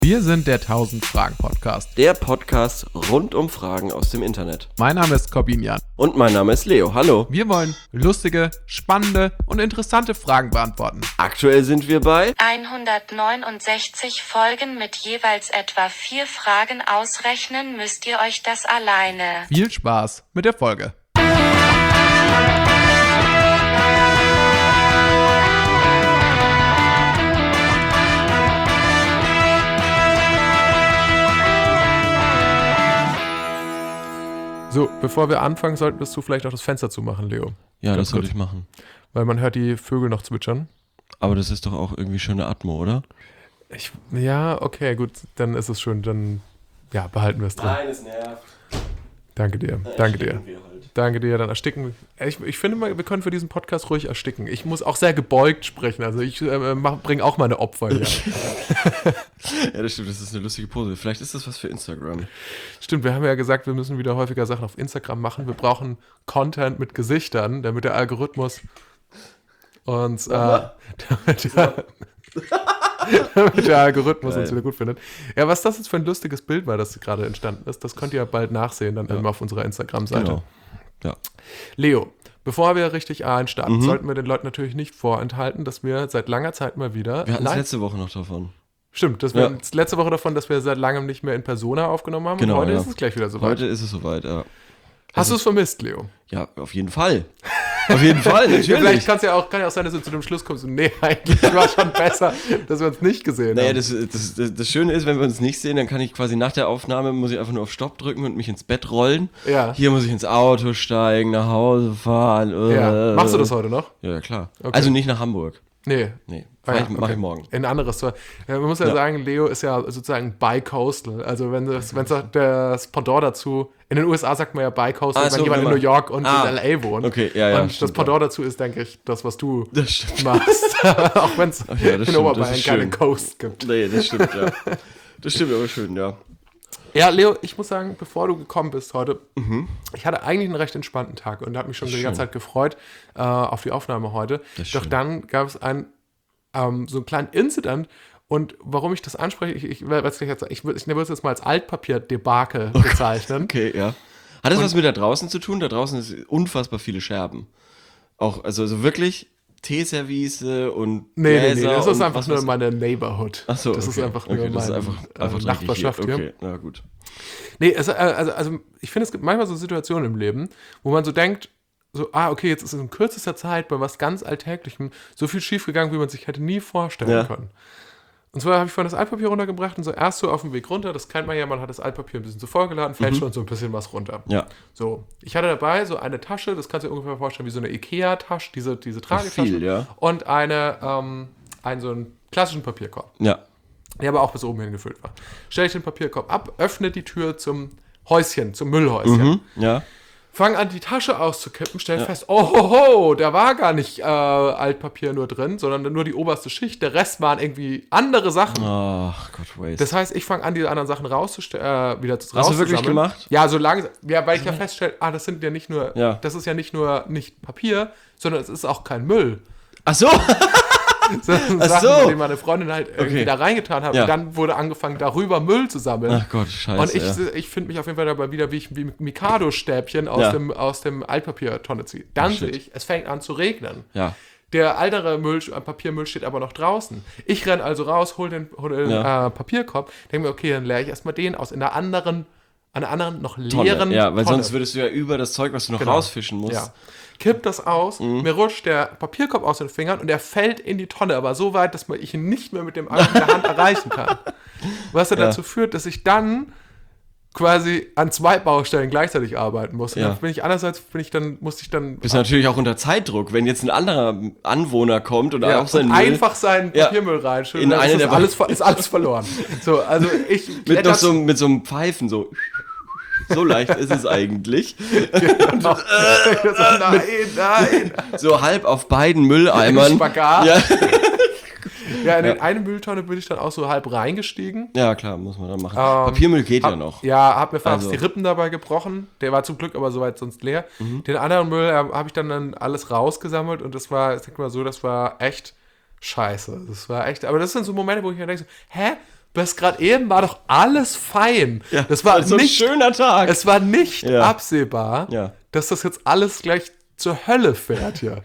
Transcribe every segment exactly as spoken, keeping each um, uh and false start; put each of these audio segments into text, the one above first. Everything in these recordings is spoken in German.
Wir sind der tausend-Fragen-Podcast. Der Podcast rund um Fragen aus dem Internet. Mein Name ist Corbinian. Und mein Name ist Leo. Hallo. Wir wollen lustige, spannende und interessante Fragen beantworten. Aktuell sind wir bei hundertneunundsechzig Folgen mit jeweils etwa vier Fragen. Ausrechnen müsst ihr euch das alleine. Viel Spaß mit der Folge. So, bevor wir anfangen, solltest du vielleicht auch das Fenster zumachen, Leo. Ja, Ganz das sollte kurz. ich machen. Weil man hört die Vögel noch zwitschern. Aber das ist doch auch irgendwie schöne Atmo, oder? Ich, ja, okay, gut, dann ist es schön. Dann ja, behalten wir es drin. Nein, es nervt. Danke dir, danke dir. Wir halt. Danke dir, dann ersticken. Ich, ich finde mal, wir können für diesen Podcast ruhig ersticken. Ich muss auch sehr gebeugt sprechen, also ich äh, bringe auch meine Opfer hier. Ja, das stimmt, das ist eine lustige Pose. Vielleicht ist das was für Instagram. Stimmt, wir haben ja gesagt, wir müssen wieder häufiger Sachen auf Instagram machen. Wir brauchen Content mit Gesichtern, damit der Algorithmus uns, äh, damit, der, damit der Algorithmus Geil. uns wieder gut findet. Ja, was das jetzt für ein lustiges Bild war, das gerade entstanden ist, das könnt ihr bald nachsehen, dann Ja. immer auf unserer Instagram-Seite. Genau. Ja. Leo, bevor wir richtig einstarten, Mhm. sollten wir den Leuten natürlich nicht vorenthalten, dass wir seit langer Zeit mal wieder. Wir hatten es live- letzte Woche noch davon. Stimmt, das wir Ja. hatten es letzte Woche davon, dass wir seit langem nicht mehr in Persona aufgenommen haben. Genau, und heute ja. ist es gleich wieder soweit. Heute ist es soweit, ja. Hast du es vermisst, Leo? Ja, auf jeden Fall. Auf jeden Fall, Vielleicht natürlich. kann's ja auch, kann ja auch sein, dass du zu dem Schluss kommst, und nee, eigentlich war schon besser, dass wir uns nicht gesehen Naja, haben. das, das, das, das Schöne ist, wenn wir uns nicht sehen, dann kann ich quasi nach der Aufnahme, muss ich einfach nur auf Stopp drücken und mich ins Bett rollen. Ja. Hier muss ich ins Auto steigen, nach Hause fahren. Ja. äh. Machst du das heute noch? Ja, ja, klar. Okay. Also nicht nach Hamburg. Nee. Nee, Ah fahr ja, ich, mach okay. ich morgen. In ein anderes Tor. Ja, man muss ja, Ja. sagen, Leo ist ja sozusagen bi-coastal. Also wenn das, wenn das, das Pendant dazu, in den U S A sagt man ja bi-coastal, Ah, wenn so, jemand wenn in man- New York und Ah. in L A wohnt. Okay, ja, ja, Und das stimmt, Pendant dazu ist, denke ich, das, was du Das stimmt. machst. Auch wenn es Ach ja, das in stimmt, Oberbayern das ist keine schön. Coast gibt. Nee, das stimmt, ja. Das stimmt aber schön, ja. Ja, Leo, ich muss sagen, bevor du gekommen bist heute, ich hatte eigentlich einen recht entspannten Tag und habe mich schon Das die ist ganze schön. Zeit gefreut äh, auf die Aufnahme heute. Das ist Doch schön. dann gab es ein, ähm, so einen kleinen Incident. Und warum ich das anspreche, ich, ich, werde es gleich jetzt- ich, würd- ich würde es jetzt mal als Altpapier-Debakel bezeichnen. Okay, ja. Hat das was mit da draußen zu tun? Da draußen ist unfassbar viele Scherben. Auch, also, also wirklich Teeservice und Nee, nee, nee, Gläser das ist und einfach was nur weiß- meine Neighborhood. Ach so, das okay. ist einfach nur okay, das meine ist einfach, äh, einfach gleich Nachbarschaft hier. Okay, na gut. Nee, es, äh, also, also ich finde, es gibt manchmal so Situationen im Leben, wo man so denkt, so, ah, okay, jetzt ist in kürzester Zeit bei was ganz Alltäglichem so viel schiefgegangen, wie man sich hätte nie vorstellen Ja. können. Und zwar habe ich vorhin das Altpapier runtergebracht und so erst so auf dem Weg runter, das kennt man ja, man hat das Altpapier ein bisschen zu voll geladen, fällt schon so ein bisschen was runter. Ja. So, ich hatte dabei so eine Tasche, das kannst du dir ungefähr vorstellen wie so eine Ikea-Tasche, diese, diese Tragetasche. viel, ja. Und eine, ähm, einen so einen klassischen Papierkorb, Ja. der aber auch bis oben hin gefüllt war. Stelle ich den Papierkorb ab, öffne die Tür zum Häuschen, zum Müllhäuschen. Mhm. Ja. Fang an, die Tasche auszukippen, stell fest, oh ho, ho, da war gar nicht äh, Altpapier nur drin, sondern nur die oberste Schicht. Der Rest waren irgendwie andere Sachen. Ach Gott, waste. Das heißt, ich fange an, die anderen Sachen rauszustellen, äh, wieder zu Hast du wirklich rauszusammeln. gemacht? Ja, so langsam. Ja, weil ich ja feststelle, ah, das sind ja nicht nur, Ja. das ist ja nicht nur nicht Papier, sondern es ist auch kein Müll. Ach so. So Ach Sachen, so. die meine Freundin halt irgendwie Okay. da reingetan hat. Ja. Und dann wurde angefangen, darüber Müll zu sammeln. Ach Gott, scheiße. Und ich, ja. ich finde mich auf jeden Fall dabei wieder, wie ich wie Mikado-Stäbchen aus, Ja. dem, aus dem Altpapiertonne ziehe. Dann Ach, sehe shit. ich, es fängt an zu regnen. Ja. Der ältere Müll, äh, Papiermüll steht aber noch draußen. Ich renne also raus, hole den, hol den Ja. äh, Papierkorb, denke mir, okay, dann leere ich erstmal den aus. In einer anderen, an einer anderen, noch Tonne. leeren Ja, weil Tonne. sonst würdest du ja über das Zeug, was du noch Genau. rausfischen musst. Ja. Kipp das aus, Mhm. mir rutscht der Papierkorb aus den Fingern und er fällt in die Tonne, aber so weit, dass man ich ihn nicht mehr mit dem Arm in der Hand erreichen kann. Was dann Ja. dazu führt, dass ich dann quasi an zwei Baustellen gleichzeitig arbeiten muss. Und Ja. dann bin ich einerseits bin ich dann musste ich dann Bist natürlich auch unter Zeitdruck, wenn jetzt ein anderer Anwohner kommt und ja, auch sein und Müll einfach seinen Ja. Papiermüll reinschütten, In dann eine ist, der das alles, ver- ist alles verloren. So, also ich mit kletter noch so mit so einem Pfeifen so so leicht ist es eigentlich. noch, so, nein, nein. So halb auf beiden Mülleimern. Spagat. Ja. Ja, in den eine Mülltonne bin ich dann auch so halb reingestiegen. ja, klar, muss man dann machen. Ähm, Papiermüll geht ja hab, noch. Ja, hab mir fast Also. die Rippen dabei gebrochen. Der war zum Glück aber soweit sonst leer. Mhm. Den anderen Müll äh, habe ich dann, dann alles rausgesammelt und das war, ich sag mal so, das war echt scheiße. Das war echt, aber das sind so Momente, wo ich mir denke, so, hä? bis gerade eben war doch alles fein. Ja, das war so nicht, ein schöner Tag. Es war nicht Ja. absehbar, Ja. dass das jetzt alles gleich zur Hölle fährt hier.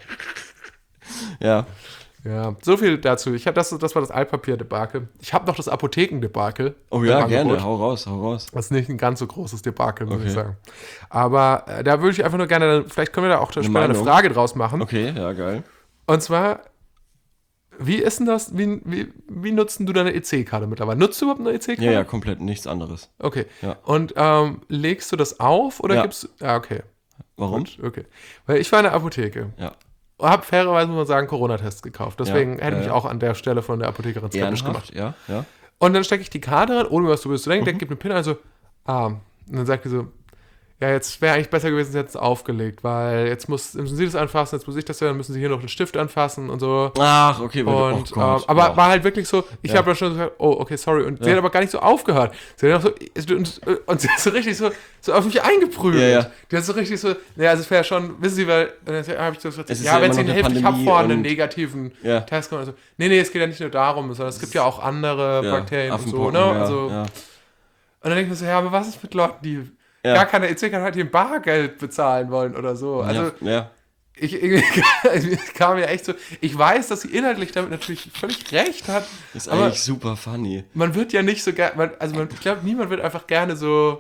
Ja. Ja, so viel dazu. Ich hab das, das war das Altpapier-Debakel. Ich habe noch das Apotheken-Debakel. Oh im ja, Angebot. gerne. Hau raus, hau raus. Das ist nicht ein ganz so großes Debakel, muss Okay. ich sagen. Aber äh, da würde ich einfach nur gerne, vielleicht können wir da auch später eine Meinung? Frage draus machen. Okay, ja, geil. Und zwar, wie ist denn das, wie, wie, wie nutzt denn du deine E C-Karte mittlerweile? Nutzt du überhaupt eine E C-Karte? Ja, ja, komplett nichts anderes. Okay. Ja. Und ähm, legst du das auf oder Ja. gibst du. Ja, okay. Warum? Gut, okay. Weil ich war in der Apotheke. Ja. Hab fairerweise, muss man sagen, Corona-Tests gekauft. Deswegen Ja, hätte ja, ich mich ja. auch an der Stelle von der Apothekerin skeptisch gemacht. Ehrenhaft, ja, ja. Und dann stecke ich die Karte rein, ohne mir was zu zu denken, Mhm. der gibt eine PIN, also, ah. Und dann sagt die so, ja, jetzt wäre eigentlich besser gewesen, sie hätten es aufgelegt, weil jetzt muss, müssen Sie das anfassen, jetzt muss ich das ja, dann müssen Sie hier noch den Stift anfassen und so. Ach, okay. weil du- Und, oh Gott, ähm, aber oh. war halt wirklich so, ich Ja. habe dann schon gesagt, oh, okay, sorry. Und sie Ja. hat aber gar nicht so aufgehört. Sie hat noch so, und, und sie hat so richtig so, so auf mich eingeprügelt. Ja, ja. Die hat so richtig so, ja, also es wäre schon, wissen Sie, weil, dann habe ich so gesagt, Es ist ja, ja wenn immer es Ihnen noch eine hilft, ich habe Pandemie vorhin einen und- negativen Ja. Test gemacht. Also, nee, nee, es geht ja nicht nur darum, sondern es gibt ja auch andere Ja, Bakterien und so, Affenpocken, ne? ja, Also, ja. Und dann denke ich mir so, ja, aber was ist mit Leuten, die Ja. gar keine E C-Karte hat, die in Bargeld bezahlen wollen oder so? Also, ja, ja. ich, ich, ich kam mir echt so, ich weiß, dass sie inhaltlich damit natürlich völlig recht hat, Ist aber eigentlich super funny. man wird ja nicht so gerne, also man, ich glaube, niemand wird einfach gerne so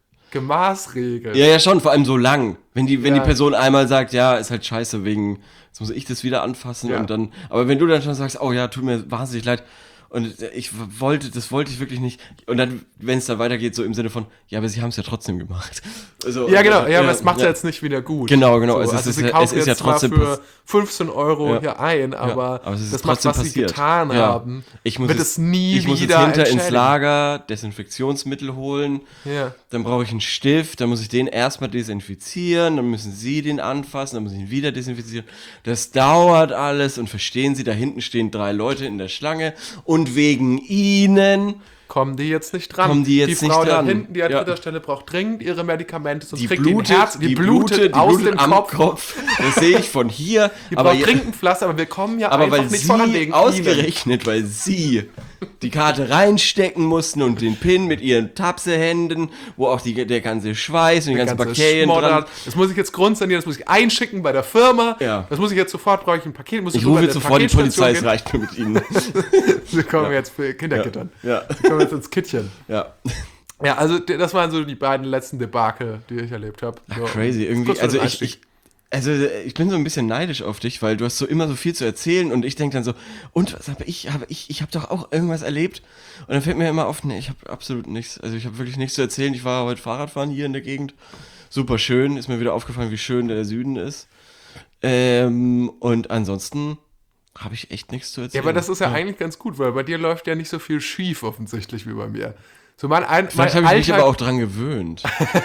gemaßregelt. Ja, ja, schon, vor allem so lang. Wenn die, wenn Ja. die Person einmal sagt, ja, ist halt scheiße, wegen, jetzt muss ich das wieder anfassen Ja. und dann, aber wenn du dann schon sagst, oh ja, tut mir wahnsinnig leid und ich wollte, das wollte ich wirklich nicht und dann, wenn es dann weitergeht, so im Sinne von, ja, aber sie haben es ja trotzdem gemacht. Also, Ja, genau, und- ja, aber es macht ja jetzt nicht wieder gut. Genau, genau, So, es ist- also es sie ist- kaufen es ist ja jetzt zwar trotzdem für pass- fünfzehn Euro Ja. hier ein, aber, aber es ist das macht, trotzdem was sie passiert. getan Ja. haben, Ich muss wird es- es nie Ich muss jetzt wieder hinter ins entschädigen. Lager Desinfektionsmittel holen. Ja. Dann brauche ich einen Stift, dann muss ich den erstmal desinfizieren, dann müssen Sie den anfassen, dann muss ich ihn wieder desinfizieren. Das dauert alles und verstehen Sie, da hinten stehen drei Leute in der Schlange und wegen Ihnen Kommen die jetzt nicht dran. Kommen die jetzt die Frau nicht da dran. hinten, die an Ja. dritter Stelle braucht dringend ihre Medikamente, sonst die kriegt blutet, die ein Herz, die, blutet, die aus blutet dem am Kopf. Kopf. Das sehe ich von hier. Die aber braucht je- dringend ein Pflaster, aber wir kommen ja aber einfach weil nicht voran sie wegen Ihnen. ausgerechnet, weil sie die Karte reinstecken mussten und den Pin mit ihren Tapsehänden, wo auch die, der ganze Schweiß und die ganzen ganze Bakterien dran. Schmoddert. Das muss ich jetzt grundsanieren, das muss ich einschicken bei der Firma. Ja. Das muss ich jetzt sofort, brauche ich ein Paket. Muss Ich rüber rufe in jetzt eine sofort die Polizei, es Paketstation reicht mir mit ihnen. gehen. Wir kommen jetzt für Kinderkittern. Ja, Wir kommen jetzt ins Kittchen. ja. Ja, also d- das waren so die beiden letzten Debakel, die ich erlebt habe. So, Crazy, irgendwie. kurz vor Also dem ich, Einstieg. ich, also ich bin so ein bisschen neidisch auf dich, weil du hast so immer so viel zu erzählen und ich denke dann so, und was habe ich, habe ich, ich habe doch auch irgendwas erlebt. Und dann fällt mir immer auf, nee, ich habe absolut nichts. Also ich habe wirklich nichts zu erzählen. Ich war heute Fahrradfahren hier in der Gegend. Super schön. Ist mir wieder aufgefallen, wie schön der Süden ist. Ähm, und ansonsten habe ich echt nichts zu Ja, erzählen. aber das ist ja, eigentlich ganz gut, weil bei dir läuft ja nicht so viel schief offensichtlich wie bei mir. So mein, ein, mein Vielleicht habe ich mich Alltag- aber auch dran gewöhnt.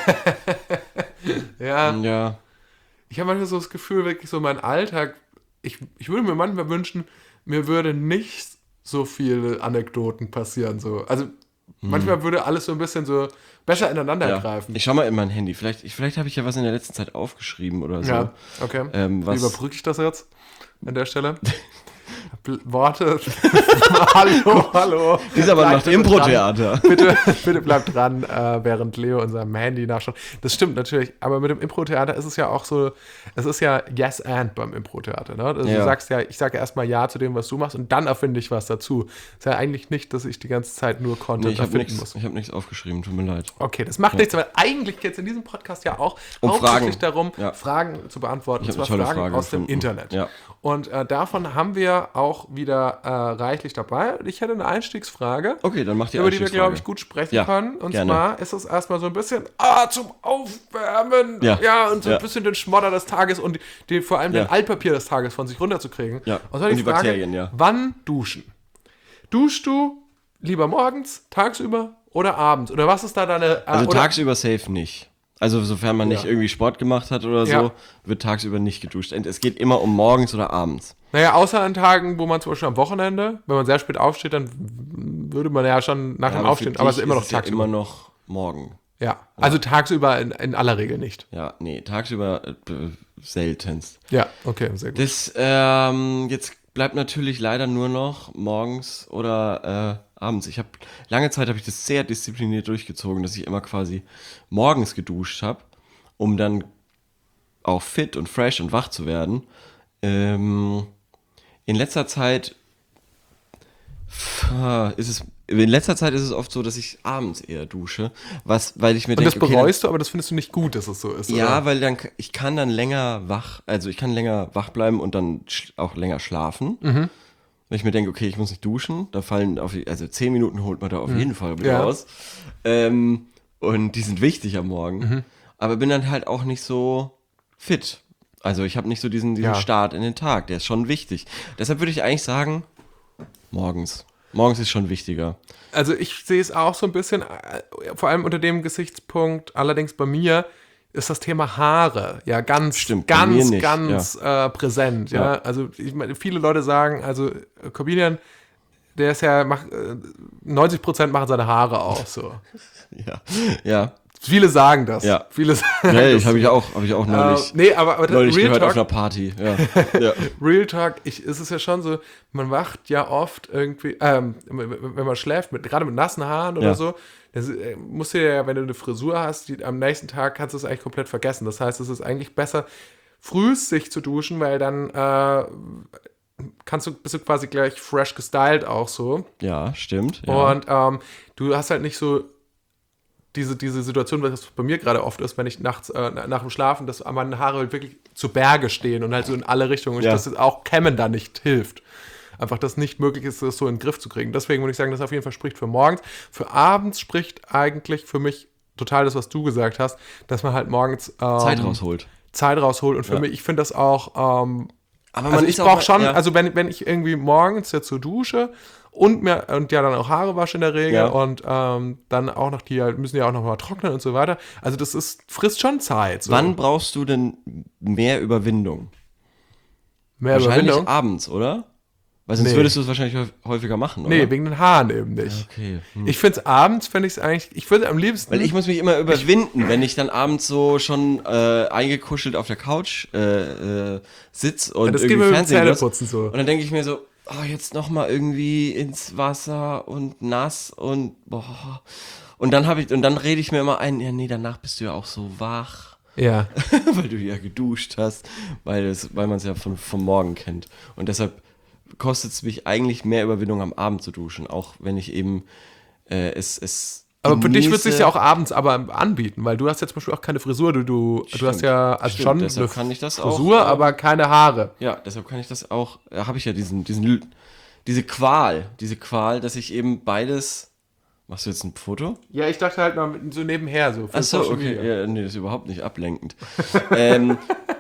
Ja, Ja. ich habe manchmal so das Gefühl, wirklich so mein Alltag, ich, ich würde mir manchmal wünschen, mir würde nicht so viele Anekdoten passieren. So. Also manchmal würde alles so ein bisschen so besser ineinander Hm. ja. greifen. Ich schau mal in mein Handy. Vielleicht, ich, vielleicht habe ich ja was in der letzten Zeit aufgeschrieben oder so. Ja, okay. Ähm, Wie was, überbrücke ich das jetzt an der Stelle? Bl- Worte. hallo, hallo. Dieser Mann Bleib macht bitte Impro-Theater. dran. Bitte, bitte bleibt dran, äh, während Leo unserem Handy nachschaut. Das stimmt natürlich, aber mit dem Impro-Theater ist es ja auch so, es ist ja yes and beim Impro-Theater. Ne? Also Ja. Du sagst ja, ich sage erstmal ja zu dem, was du machst und dann erfinde ich was dazu. Ist ja eigentlich nicht, dass ich die ganze Zeit nur Content Nee, ich habe erfinden nichts muss. hab nichts aufgeschrieben, tut mir leid. Okay, das macht nichts, aber eigentlich geht es in diesem Podcast ja auch Um hauptsächlich Fragen. darum, Ja. Fragen zu beantworten. Ich Und hab zwar eine tolle Fragen Frage aus dem gefunden. Internet. Ja. Und äh, davon haben wir auch wieder äh, reichlich dabei. Ich hätte eine Einstiegsfrage, Okay, dann mach die über die wir, Einstiegsfrage. glaube ich, gut sprechen Ja, können. Und gerne. zwar ist es erstmal so ein bisschen ah, zum Aufwärmen. Ja. und so Ja. ein bisschen den Schmodder des Tages und den, vor allem Ja. den Altpapier des Tages von sich runterzukriegen. Ja. Und zwar Und die die Frage, Bakterien, ja. wann duschen? Duschst du lieber morgens, tagsüber oder abends? Oder was ist da deine... Äh, Also oder, tagsüber safe nicht. Also sofern man nicht Ja. irgendwie Sport gemacht hat oder so, Ja. wird tagsüber nicht geduscht. Und es geht immer um morgens oder abends. Naja, außer an Tagen, wo man zum Beispiel am Wochenende, wenn man sehr spät aufsteht, dann würde man ja schon nach Ja, dem aber Aufstehen, für aber es dich ist immer noch es ja tagsüber. immer noch morgen. Ja, also tagsüber in, in aller Regel nicht. Ja, nee, tagsüber äh, seltenst. Ja, okay, sehr gut. Das, ähm, jetzt bleibt natürlich leider nur noch morgens oder äh, abends. Ich habe lange Zeit habe ich das sehr diszipliniert durchgezogen, dass ich immer quasi morgens geduscht habe, um dann auch fit und fresh und wach zu werden. Ähm, in letzter Zeit ist es in letzter Zeit ist es oft so, dass ich abends eher dusche, was, weil ich mir Und denke, das bereust du, aber das findest du nicht gut, dass es so ist, ja, oder? weil dann ich kann dann länger wach, also ich kann länger wach bleiben und dann sch- auch länger schlafen. Mhm. Wenn ich mir denke, okay, ich muss nicht duschen, da fallen auf, also zehn Minuten holt man da auf Mhm. jeden Fall wieder Ja. raus. Ähm, und die sind wichtig am Morgen. Mhm. Aber bin dann halt auch nicht so fit. Also ich habe nicht so diesen, diesen Ja. Start in den Tag, der ist schon wichtig. Deshalb würde ich eigentlich sagen, morgens. Morgens ist schon wichtiger. Also ich sehe es auch so ein bisschen, äh, vor allem unter dem Gesichtspunkt, allerdings bei mir ist das Thema Haare ja ganz, Stimmt, bei mir ganz, nicht, ganz äh, präsent. Ja? Ja. Also ich meine, viele Leute sagen, also äh, Comedian, der ist ja, macht, äh, neunzig Prozent machen seine Haare aus. So. Ja, ja. Viele sagen das. Ja. Viele sagen Nee, das. habe ich auch, habe ich auch neulich, Äh, nee, aber, aber neulich Real gehört auf Talk, einer Party. Ja. Ja. Real Talk, ich, ist es ja schon so, man wacht ja oft irgendwie, ähm, wenn man schläft, mit, gerade mit nassen Haaren oder Ja. so, das äh, musst du ja, wenn du eine Frisur hast, die, am nächsten Tag kannst du es eigentlich komplett vergessen. Das heißt, es ist eigentlich besser, frühst sich zu duschen, weil dann äh, kannst du, bist du quasi gleich fresh gestylt auch so. Ja, stimmt. Ja. Und ähm, du hast halt nicht so diese, diese Situation, was bei mir gerade oft ist, wenn ich nachts äh, nach dem Schlafen, dass meine Haare halt wirklich zu Berge stehen und halt so in alle Richtungen und Ja. dass auch Kämmen da nicht hilft. Einfach, dass nicht möglich ist, das so in den Griff zu kriegen. Deswegen würde ich sagen, das auf jeden Fall spricht für morgens. Für abends spricht eigentlich für mich total das, was du gesagt hast, dass man halt morgens ähm, Zeit rausholt. Zeit rausholt. Und für Ja. mich, ich finde das auch, ähm, Aber also ich ist auch brauche mal- schon, ja. also wenn, wenn ich irgendwie morgens jetzt so dusche und mir und ja dann auch Haare wasche in der Regel Ja. und ähm, dann auch noch die halt- müssen ja auch noch mal trocknen und so weiter. Also das ist frisst schon Zeit. So. Wann brauchst du denn mehr Überwindung? Mehr Wahrscheinlich Überwindung? abends, oder? Weil sonst Nee. würdest du es wahrscheinlich häuf- häufiger machen, oder? Nee, wegen den Haaren eben nicht. Okay. Hm. Ich finde es abends, finde ich es eigentlich, ich würde am liebsten. Weil ich muss mich immer überwinden, wenn ich dann abends so schon äh, eingekuschelt auf der Couch äh, äh, sitz und das geht irgendwie mir mit dem Fernsehen muss. Zähneputzen so. Und dann denke ich mir so, oh, jetzt nochmal irgendwie ins Wasser und nass und boah. Und dann habe ich, und dann rede ich mir immer ein, ja nee, danach bist du ja auch so wach, Ja. weil du ja geduscht hast, weil es, weil man es ja von, vom Morgen kennt. Und deshalb kostet es mich eigentlich mehr Überwindung am Abend zu duschen, auch wenn ich eben äh, es, es Aber für dich wird es sich genieße. ja auch abends aber anbieten, weil du hast ja zum Beispiel auch keine Frisur. Du, du, du hast ja also Stimmt, schon deshalb eine kann ich das Frisur, auch, äh, aber keine Haare. Ja, deshalb kann ich das auch, da habe ich ja diesen, diesen, diese Qual, diese Qual, dass ich eben beides, machst du jetzt ein Foto? Ja, ich dachte halt mal mit- so nebenher so. für Achso, Social okay, Media. ja, nee, das ist überhaupt nicht ablenkend. ähm,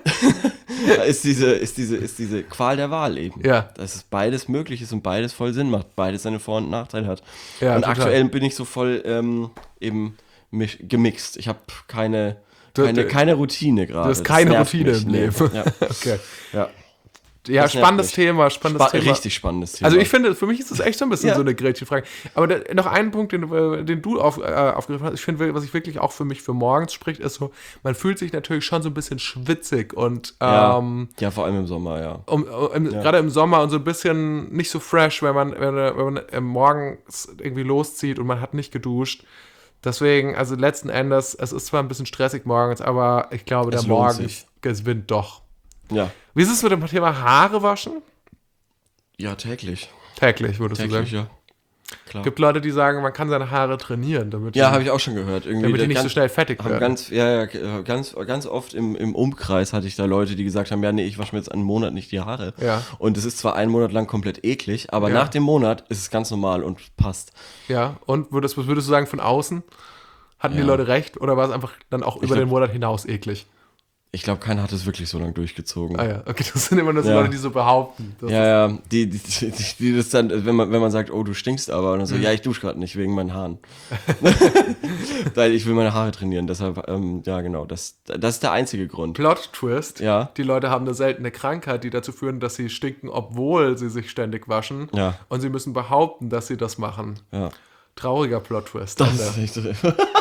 da ist diese, ist diese, ist diese Qual der Wahl eben. Ja. Dass es beides möglich ist und beides voll Sinn macht, beides seine Vor- und Nachteile hat. Ja, und total. aktuell bin ich so voll ähm, eben mich, gemixt. Ich habe keine, Du- keine, du- keine Routine gerade. Du hast Das keine nervt Routine mich. im Nee. Leben. Ja. Okay. Ja. Ja, Das nervt spannendes mich. Thema, spannendes Spa Thema. Richtig spannendes Thema. Also ich finde, für mich ist das echt so ein bisschen Ja. so eine Gretchenfrage. Aber da, noch einen Punkt, den, du, äh, den du auf, äh, aufgegriffen hast, ich finde, was ich wirklich auch für mich für morgens spricht, ist so, man fühlt sich natürlich schon so ein bisschen schwitzig und ja. ähm, ja, vor allem im Sommer, ja. um, um, gerade im Sommer und so ein bisschen nicht so fresh, wenn man, wenn, man- wenn man äh, morgens irgendwie loszieht und man hat nicht geduscht. Deswegen, also letzten Endes, es ist zwar ein bisschen stressig morgens, aber ich glaube, Es der lohnt Morgen sich. gewinnt doch. Ja. Wie ist es mit dem Thema Haare waschen? Ja, täglich. Täglich, würdest Täglich, du sagen. ja. Klar. Es gibt Leute, die sagen, man kann seine Haare trainieren, damit, Ja, die, habe ich auch schon gehört. Irgendwie damit die das nicht ganz, so schnell fettig haben werden. ganz, ja, ja, ganz, ganz oft im, im Umkreis hatte ich da Leute, die gesagt haben, ja, nee, ich wasche mir jetzt einen Monat nicht die Haare. Ja. Und es ist zwar einen Monat lang komplett eklig, aber Ja. nach dem Monat ist es ganz normal und passt. Ja, und würdest, was würdest du sagen von außen? Hatten die Ja. Leute recht oder war es einfach dann auch über glaub- den Monat hinaus eklig? Ich glaube, keiner hat es wirklich so lange durchgezogen. Ah ja, okay, das sind immer nur so Ja. Leute, die so behaupten. Das Ja, ja, die, die, die, die das dann, wenn man, wenn man sagt, oh, du stinkst aber, und dann so, ja, ich dusche gerade nicht wegen meinen Haaren. Weil ich will meine Haare trainieren, deshalb, ähm, ja, genau, das, das ist der einzige Grund. Plot-Twist. Ja. Die Leute haben eine seltene Krankheit, die dazu führen, dass sie stinken, obwohl sie sich ständig waschen. Ja. Und sie müssen behaupten, dass sie das machen. Ja. Trauriger Plot-Twist. Das Ende. ist echt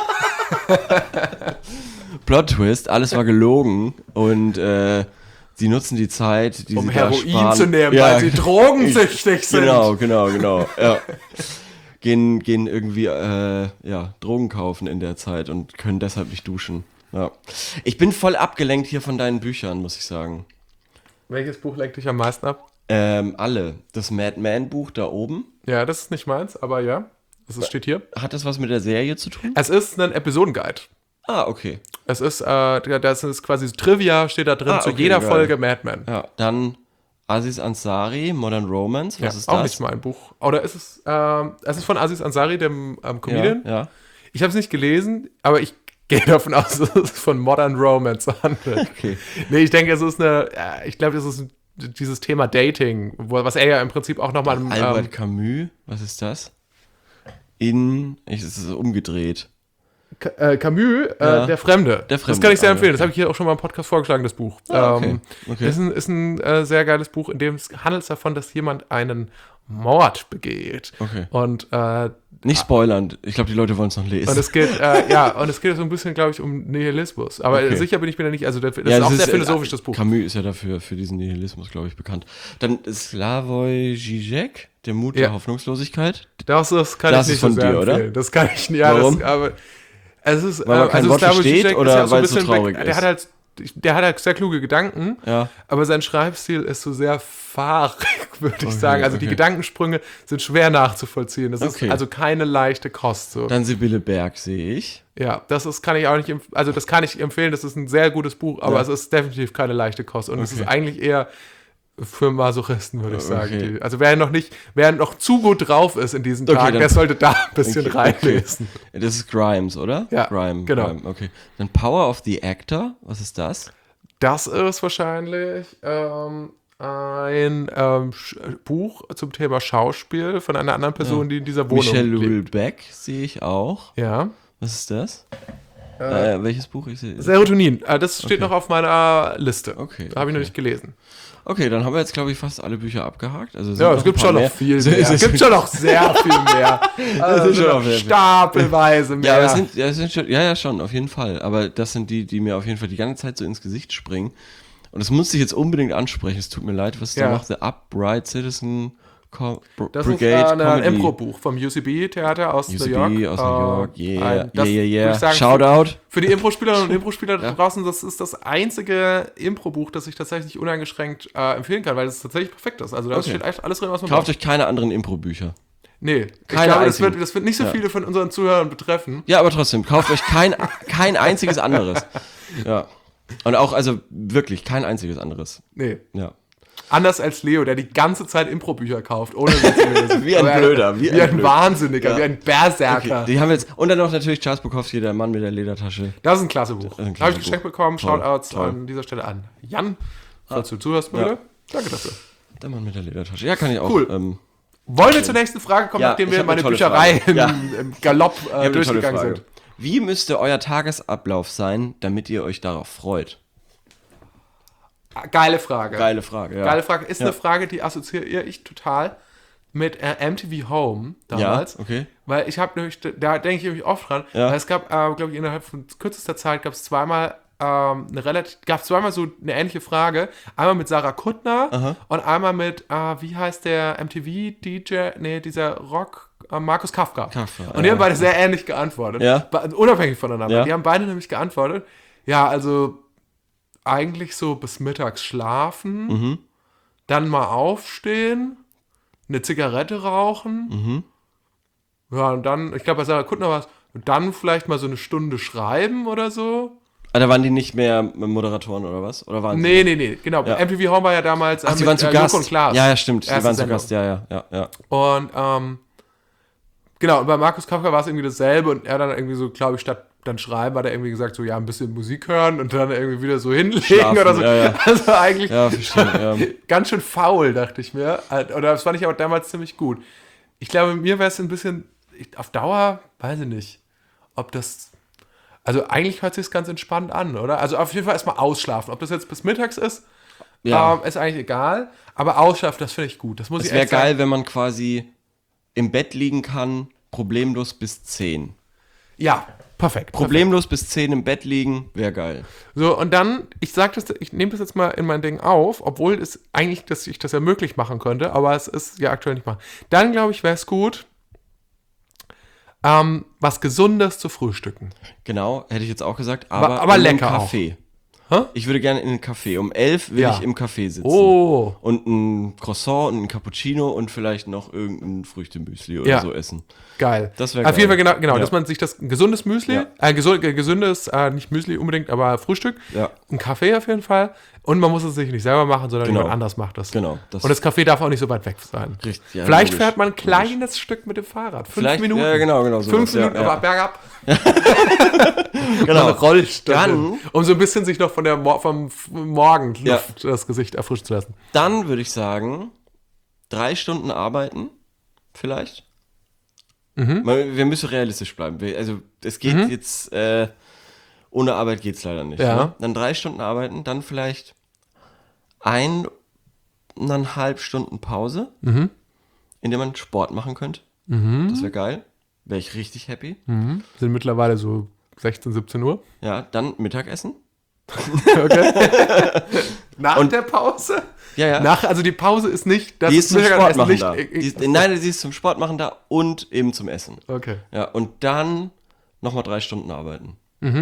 Plot-Twist, alles war gelogen und äh, sie nutzen die Zeit, die Um sie da Heroin sparen. zu nehmen, Ja, weil sie drogensüchtig sind. Genau, genau, genau. Ja. gehen, gehen irgendwie äh, ja, Drogen kaufen in der Zeit und können deshalb nicht duschen. Ja. Ich bin voll abgelenkt hier von deinen Büchern, muss ich sagen. Welches Buch lenkt dich am meisten ab? Ähm, alle. Das Madman-Buch da oben. Ja, das ist nicht meins, aber ja, das ist, steht hier. Hat das was mit der Serie zu tun? Es ist ein Episodenguide. Ah, okay. Es ist, äh, das ist quasi so Trivia, steht da drin, Ah, zu okay, jeder geil. Folge Mad Men. Ja, dann Aziz Ansari, Modern Romance. Was Ja, ist auch das? nicht mein Buch. Oder ist es, ähm, es ist von Aziz Ansari, dem ähm, Comedian. Ja, ja. Ich habe es nicht gelesen, aber ich gehe davon aus, dass es von Modern Romance handelt. Okay. Nee, ich denke, es ist eine, äh, ich glaube, das ist ein, dieses Thema Dating, wo, was er ja im Prinzip auch nochmal im, Albert ähm, Camus, was ist das? In, ich, es ist umgedreht. K- äh, Camus, äh, Ja. der Fremde. Der Das Fremde, kann ich sehr ah, empfehlen. ja. Das habe ich hier auch schon mal im Podcast vorgeschlagen, das Buch. Ah, okay. Ähm, Okay. Ist ein, ist ein äh, sehr geiles Buch, in dem es handelt davon, dass jemand einen Mord begeht. Okay. Und, äh, Nicht spoilern, ich glaube, die Leute wollen es noch lesen. und es geht, äh, ja, und es geht so ein bisschen, glaube ich, um Nihilismus. Aber Okay. sicher bin ich mir da nicht, also das, das Ja, ist auch das sehr ist, äh, philosophisch, das Buch. Camus ist ja dafür, für diesen Nihilismus, glaube ich, bekannt. Dann Slavoj Žižek, der Mut Ja. der Hoffnungslosigkeit. Das, das kann Das ich ist nicht von so sehr dir, oder? empfehlen. Das kann ich nicht, ja, Warum? das, aber es ist, Weil man äh, kein Wort Slavoj versteht Žižek oder ist ja auch so ein weil es so bisschen traurig weg, der ist? hat halt, der hat halt sehr kluge Gedanken, Ja. aber sein Schreibstil ist so sehr fahrig, würde ich Okay, sagen. Also die okay. Gedankensprünge sind schwer nachzuvollziehen. Das Okay. ist also keine leichte Kost. So. Dann Sibylle Berg sehe ich. Ja, das ist, kann ich auch nicht, empf- also das kann ich empfehlen, das ist ein sehr gutes Buch, aber Ja. es ist definitiv keine leichte Kost. Und es Okay. ist eigentlich eher für Masochisten, würde ich sagen. Okay. Die, also wer noch nicht, wer noch zu gut drauf ist in diesen Okay, Tagen, dann- der sollte da ein bisschen Okay, reinlesen. Okay. Das ist Grimes, oder? Ja, Grime, genau. Grime, okay. Dann Power of the Actor, was ist das? Das ist wahrscheinlich ähm, ein ähm, Sch- Buch zum Thema Schauspiel von einer anderen Person, die in dieser Wohnung Michelle lebt. Houellebecq sehe ich auch. Ja. Was ist das? Äh, welches Buch? Ich sehe. Serotonin. Äh, das steht Okay. noch auf meiner Liste. Okay, Da habe ich noch okay. nicht gelesen. Okay, dann haben wir jetzt, glaube ich, fast alle Bücher abgehakt. Also sind Ja, noch es ein gibt paar schon noch mehr. viel Es mehr. ist- Es gibt schon noch sehr viel mehr. Also sind schon noch noch sehr viel. stapelweise mehr. Ja, aber es sind, ja, es sind schon, ja, ja, schon, auf jeden Fall. Aber das sind die, die mir auf jeden Fall die ganze Zeit so ins Gesicht springen. Und das musste ich jetzt unbedingt ansprechen. Es tut mir leid, was Ja. da macht. The Upright Citizen Co Br Das Brigade ist äh, ein Comedy. Impro-Buch vom U C B-Theater aus U New C B York. aus New York, Äh, yeah, ein- das yeah, yeah, würde yeah. ich sagen, Shoutout. Für die Impro-Spielerinnen und Impro-Spieler da Ja. draußen, das ist das einzige Impro-Buch, das ich tatsächlich uneingeschränkt äh, empfehlen kann, weil es tatsächlich perfekt ist. Also da Okay. steht echt alles drin, was man Kauft braucht. euch keine anderen Impro-Bücher. Nee, ich keine glaube, das einzigen. wird, das wird nicht so Ja. viele von unseren Zuhörern betreffen. Ja, aber trotzdem, kauft euch kein, kein einziges anderes. Ja. Und auch, also wirklich, kein einziges anderes. Nee. Ja. Anders als Leo, der die ganze Zeit Impro-Bücher kauft, ohne sie zu lesen. Wie ein Aber er- Blöder, wie Wie, ein ein, Blöder. Wahnsinniger, Ja. wie ein Berserker. Okay, die haben jetzt, und dann noch natürlich Charles Bukowski, der Mann mit der Ledertasche. Das ist ein klasse Buch. ist ein Habe klasse ich geschenkt Buch. bekommen. Toll, Shoutouts toll. an dieser Stelle an Jan, falls du zuhörst, Müller. Ja. Danke dafür. Der Mann mit der Ledertasche. Ja, kann ich auch. Cool. Ähm, Wollen wir zur nächsten Frage kommen, Ja, nachdem ich wir hab eine meine tolle Bücherei Frage. im, Ja. im Galopp ich äh, hab eine tolle durchgegangen Frage. sind? Wie müsste euer Tagesablauf sein, damit ihr euch darauf freut? Ah, Geile Frage. Geile Frage, ja. Geile Frage. Ist Ja. eine Frage, die assoziiere ich total mit äh, M T V Home damals. Ja, okay. Weil ich habe nämlich, da denke ich nämlich oft dran, Ja. weil es gab, äh, glaube ich, innerhalb von kürzester Zeit gab es zweimal ähm, eine relativ, gab zweimal so eine ähnliche Frage. Einmal mit Sarah Kuttner Aha. und einmal mit, äh, wie heißt der M T V-D J, nee, dieser Rock, äh, Markus Kafka. Kafka, Und die ja. haben beide sehr ähnlich geantwortet. Ja. Be- Unabhängig voneinander. Ja. Die haben beide nämlich geantwortet, ja, also eigentlich so bis mittags schlafen, Mhm. dann mal aufstehen, eine Zigarette rauchen. Mhm. Ja, und dann, ich glaube, bei Sarah Kuttner war es, und dann vielleicht mal so eine Stunde schreiben oder so. Ah, da waren die nicht mehr Moderatoren oder was? Oder waren Nee, nee, nee, genau. Ja. M T V Home war ja damals Ach, äh, die waren zu äh, Gast. Joko und Klaas. Ja, ja, stimmt. Die Erste waren zu Sendung. Gast, ja, ja, ja, ja. Und, ähm, genau, und bei Markus Kafka war es irgendwie dasselbe und er dann irgendwie so, glaube ich, statt dann schreiben, hat er irgendwie gesagt, so, ja, ein bisschen Musik hören und dann irgendwie wieder so hinlegen Schlafen, oder so. ja, ja. Also eigentlich Ja, verstehe, ja. ganz schön faul, dachte ich mir. Oder das fand ich aber damals ziemlich gut. Ich glaube, mir wäre es ein bisschen, ich, auf Dauer, weiß ich nicht, ob das, also eigentlich hört sich es ganz entspannt an, oder? Also auf jeden Fall erstmal ausschlafen. Ob das jetzt bis mittags ist, Ja. ähm, ist eigentlich egal. Aber ausschlafen, das finde ich gut. Das muss Es ich wäre echt sagen. geil, wenn man quasi im Bett liegen kann, problemlos bis zehn. Ja, perfekt. Problemlos bis zehn im Bett liegen, wäre geil. So, und dann, ich sag das, ich nehme das jetzt mal in mein Ding auf, obwohl es eigentlich, dass ich das ja möglich machen könnte, aber es ist ja aktuell nicht machbar. Dann, glaube ich, wäre es gut, ähm, was Gesundes zu frühstücken. Genau, hätte ich jetzt auch gesagt, aber, aber in lecker einem Café. Hä? Ich würde gerne in einen Café. Um elf will Ja. ich im Café sitzen. Oh, Und ein Croissant und ein Cappuccino und vielleicht noch irgendein Früchtemüsli oder Ja. so essen. geil. Das wär Auf jeden Fall geil. genau, genau Ja. dass man sich das ein gesundes Müsli, Ja. ein gesund, äh, gesundes, äh, nicht Müsli unbedingt, aber Frühstück, Ja. ein Kaffee auf jeden Fall. Und man muss es sich nicht selber machen, sondern Genau. jemand anders macht das. Genau, das- Und das Café darf auch nicht so weit weg sein. Richtig, ja, Vielleicht logisch, fährt man ein logisch. kleines Stück mit dem Fahrrad. Fünf Vielleicht- Minuten. ja, genau, genau, Fünf sowas, ja, Minuten, ja. aber bergab. Genau. Man rollt Dann- um so ein bisschen sich noch von der Mo- vom F- Morgenluft Ja. das Gesicht erfrischen zu lassen. Dann würde ich sagen, drei Stunden arbeiten, vielleicht. Mhm. Mal- Wir müssen realistisch bleiben. Wir- Also es geht jetzt, äh, ohne Arbeit geht es leider nicht. Ja. Ne? Dann drei Stunden arbeiten, dann vielleicht eineinhalb Stunden Pause, Mhm. in der man Sport machen könnte. Das wäre geil. Wäre ich richtig happy. Mhm. Sind mittlerweile so sechzehn, siebzehn Uhr. Ja, dann Mittagessen. Okay. Nach Und- der Pause? Ja, ja. Nach, also die Pause ist nicht, das die ist zum Mittagessen Sport machen nicht, da. äh, Die ist, nein, sie ist zum Sport machen da und eben zum Essen. Okay. Ja, und dann nochmal drei Stunden arbeiten.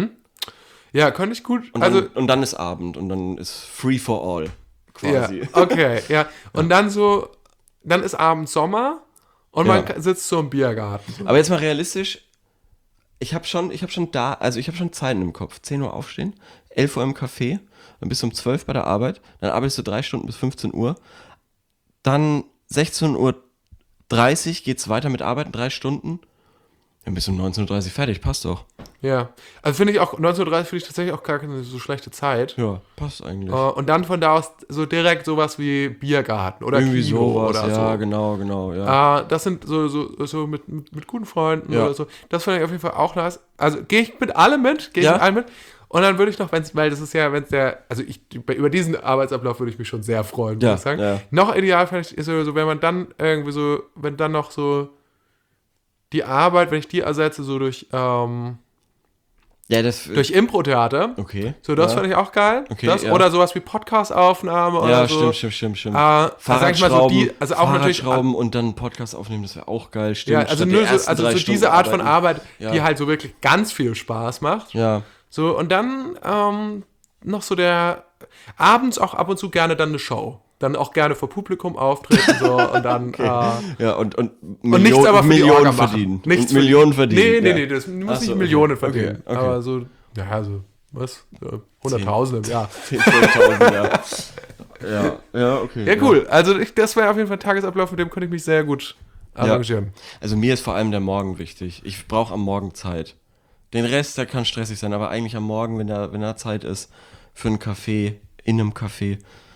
Ja, könnte ich gut. Und, also, dann, und dann ist Abend und dann ist free for all. ja, Quasi. okay, ja. Und dann so, dann ist abends Sommer und man Ja. ka- sitzt so im Biergarten. Aber jetzt mal realistisch, ich habe schon, ich habe schon da, also ich habe schon Zeiten im Kopf. zehn Uhr aufstehen, elf Uhr im Café, dann bist du um zwölf bei der Arbeit, dann arbeitest du drei Stunden bis fünfzehn Uhr, dann sechzehn Uhr dreißig geht's weiter mit Arbeiten, drei Stunden, dann bist du um neunzehn Uhr dreißig fertig, passt doch. Ja. Also finde ich auch, neunzehn Uhr dreißig finde ich tatsächlich auch gar keine so schlechte Zeit. Ja, passt eigentlich. Äh, Und dann von da aus so direkt sowas wie Biergarten oder Irgendwie Kino sowas, oder ja, so. genau, genau, ja. Äh, das sind so, so, so mit, mit, mit guten Freunden Ja. oder so. Das finde ich auf jeden Fall auch nice. Also gehe ich mit allem mit, gehe ich Ja. mit allem mit. Und dann würde ich noch, wenn's, weil das ist ja, wenn es der, also ich, bei- über diesen Arbeitsablauf würde ich mich schon sehr freuen, Ja, muss ich sagen. ja. Noch ideal fände ich, ist so, so, wenn man dann irgendwie so, wenn dann noch so die Arbeit, wenn ich die ersetze, so durch, ähm, Ja, das. durch Impro-Theater. Okay. So, das ja. fand ich auch geil. Okay, das, ja. Oder sowas wie Podcast-Aufnahme oder Ja, so. stimmt, stimmt, stimmt, stimmt. Äh, also sag ich mal so die, also auch natürlich Fahrradschrauben und dann einen Podcast aufnehmen, das wäre auch geil, stimmt. Ja, also statt nur der so, ersten also drei so Stunden diese Art von arbeiten. Arbeit, Ja. die halt so wirklich ganz viel Spaß macht. Ja, So, und dann ähm, noch so der, abends auch ab und zu gerne dann eine Show. Dann auch gerne vor Publikum auftreten, so, und dann, äh, ja, und, und, und nichts aber für die Millionen Orga machen. verdienen. Nichts und für- Millionen verdienen. Nee, nee, ja. nee, das muss Ach nicht so, okay. Millionen Okay, verdienen. okay. Aber so, ja, so, was? So Hunderttausende im Jahr. zehn, zwölftausend, ja. Ja, ja, okay. Ja, cool. Also ich, das wäre auf jeden Fall ein Tagesablauf, mit dem könnte ich mich sehr gut Ja. arrangieren. Also mir ist vor allem der Morgen wichtig. Ich brauche am Morgen Zeit. Den Rest, der kann stressig sein, aber eigentlich am Morgen, wenn da, wenn da Zeit ist, für einen Kaffee, in einem Café.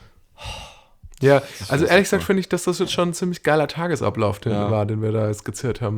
Ja, also ist ehrlich super. gesagt finde ich, dass das jetzt schon ein ziemlich geiler Tagesablauf den Ja. war, den wir da skizziert haben.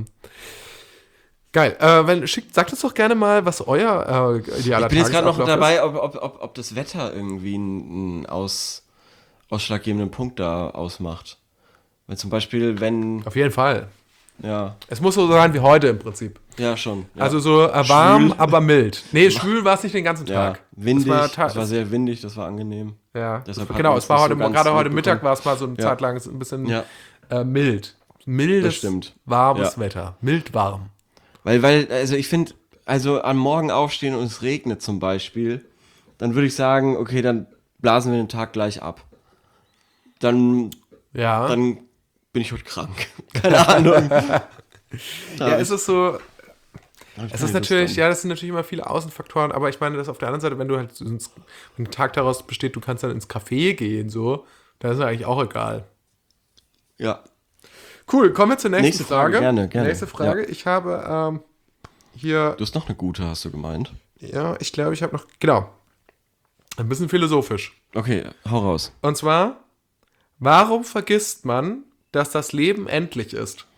Geil. Äh, wenn, schickt, sagt uns doch gerne mal, was euer äh, idealer Ich bin jetzt gerade noch Tagesablauf dabei, ob, ob, ob, ob das Wetter irgendwie einen, einen aus, ausschlaggebenden Punkt da ausmacht. Wenn zum Beispiel, wenn, ist. Auf jeden Fall. ja, Es muss so sein wie heute im Prinzip. ja schon. Ja. Also so äh, warm, Schwül. aber mild. Nee, schwül war es nicht den ganzen ja, Tag. windig, Es war das ta- war, sehr windig, das war angenehm. Ja, Deshalb das, hat genau, man es es war nicht heute, so ganz gerade heute mitbekommen. Mittag war es mal so eine Ja. Zeit lang ein bisschen Ja, äh, mild. Mildes, Das stimmt. warmes Ja. Wetter. Mild warm. weil, weil, also ich finde, also am Morgen aufstehen und es regnet zum Beispiel, dann würde ich sagen, okay, dann blasen wir den Tag gleich ab. Dann, Ja. dann bin ich heute krank. Keine Ahnung. ja, es ist so, Hab ich es keine ist Lust natürlich, dran. ja, das sind natürlich immer viele Außenfaktoren, aber ich meine, dass auf der anderen Seite, wenn du halt so ins, wenn ein Tag daraus besteht, du kannst dann ins Café gehen, so, dann ist es eigentlich auch egal. Ja. Cool, kommen wir zur nächsten Nächste Frage, Frage. gerne, gerne. Nächste Frage. Ja. Ich habe ähm, hier, Du hast noch eine gute, hast du gemeint? ja, ich glaube, ich habe noch, genau, ein bisschen philosophisch. Okay, hau raus. Und zwar, warum vergisst man, dass das Leben endlich ist?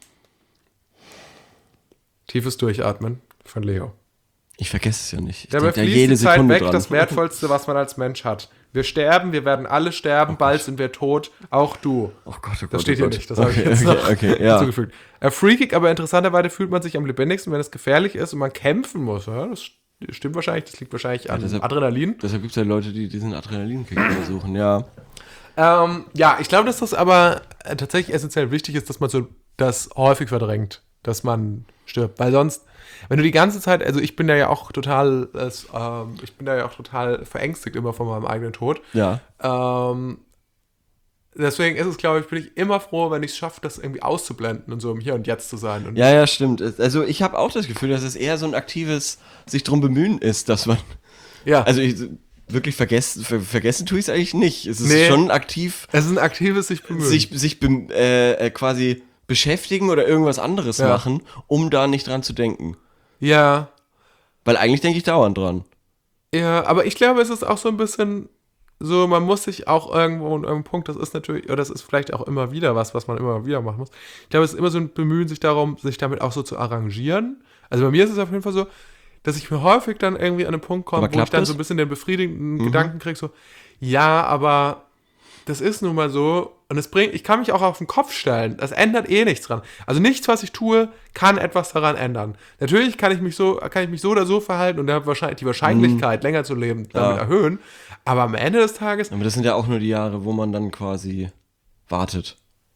Tiefes Durchatmen von Leo. Ich vergesse es ja nicht. Ich Dabei denk da fließt jede die Zeit Sekunde weg, dran. das Wertvollste, was man als Mensch hat. Wir sterben, wir werden alle sterben, bald sind wir tot, auch du. Oh Gott, oh Gott, Das oh steht hier Gott. nicht, das habe okay, ich jetzt okay, noch okay, ja. hinzugefügt. Äh, freakig, aber interessanterweise fühlt man sich am lebendigsten, wenn es gefährlich ist und man kämpfen muss. Ja, das stimmt wahrscheinlich, das liegt wahrscheinlich an deshalb- Adrenalin. Deshalb gibt es ja Leute, die diesen Adrenalinkick versuchen, ja. Ähm, ja, ich glaube, dass das aber äh, tatsächlich essentiell wichtig ist, dass man so das häufig verdrängt. dass man stirbt. Weil sonst, wenn du die ganze Zeit, also ich bin da ja auch total, äh, ähm, ich bin da ja auch total verängstigt immer von meinem eigenen Tod. Ja. Ähm, deswegen ist es, glaube ich, bin ich immer froh, wenn ich es schaffe, das irgendwie auszublenden und so im Hier und Jetzt zu sein. Und Ja, ja, stimmt. Also ich habe auch das Gefühl, dass es eher so ein aktives sich drum bemühen ist, dass man, ja. also ich, wirklich vergessen, ver, vergessen tue ich es eigentlich nicht. Es ist Nee. schon aktiv, Es ist ein aktives sich bemühen. sich, sich bem- äh, äh, quasi beschäftigen oder irgendwas anderes Ja. machen, um da nicht dran zu denken. ja, Weil eigentlich denke ich dauernd dran. ja, aber ich glaube, es ist auch so ein bisschen so, man muss sich auch irgendwo an irgendeinem Punkt, das ist natürlich, oder das ist vielleicht auch immer wieder was, was man immer wieder machen muss. Ich glaube, es ist immer so ein Bemühen, sich darum, sich damit auch so zu arrangieren. Also bei mir ist es auf jeden Fall so, dass ich mir häufig dann irgendwie an einen Punkt komme, Aber wo ich klappt dann das? so ein bisschen den befriedigenden Gedanken kriege, so, ja, aber das ist nun mal so und es bringt, ich kann mich auch auf den Kopf stellen, das ändert eh nichts dran. Also nichts, was ich tue, kann etwas daran ändern. Natürlich kann ich mich so, kann ich mich so oder so verhalten und dann wahrscheinlich die Wahrscheinlichkeit, länger zu leben, damit Ja. erhöhen, aber am Ende des Tages, Aber das sind ja auch nur die Jahre, wo man dann quasi wartet.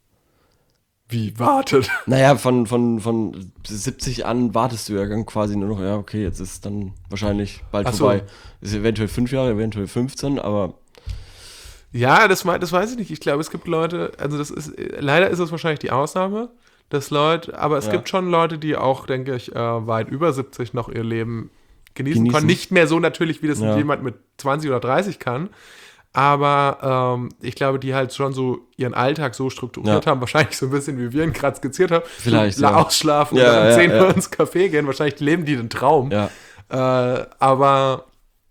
wie wartet? Naja, von, von, von siebzig an wartest du ja dann quasi nur noch, ja, okay, jetzt ist dann wahrscheinlich bald Ach so. vorbei. Ist eventuell fünf Jahre, eventuell fünfzehn, aber Ja, das, mei- das weiß ich nicht. Ich glaube, es gibt Leute, also das ist, leider ist es wahrscheinlich die Ausnahme, dass Leute, aber es Ja. gibt schon Leute, die auch, denke ich, äh, weit über siebzig noch ihr Leben genießen, Genießen. können. Nicht mehr so natürlich, wie das Ja. jemand mit zwanzig oder dreißig kann. Aber ähm, ich glaube, die halt schon so ihren Alltag so strukturiert Ja. haben, wahrscheinlich so ein bisschen, wie wir ihn gerade skizziert haben. Vielleicht, so, ja. Ausschlafen Ja, und dann um ja, zehn ja. Uhr ins Café gehen. Wahrscheinlich leben die den Traum. ja. Äh, aber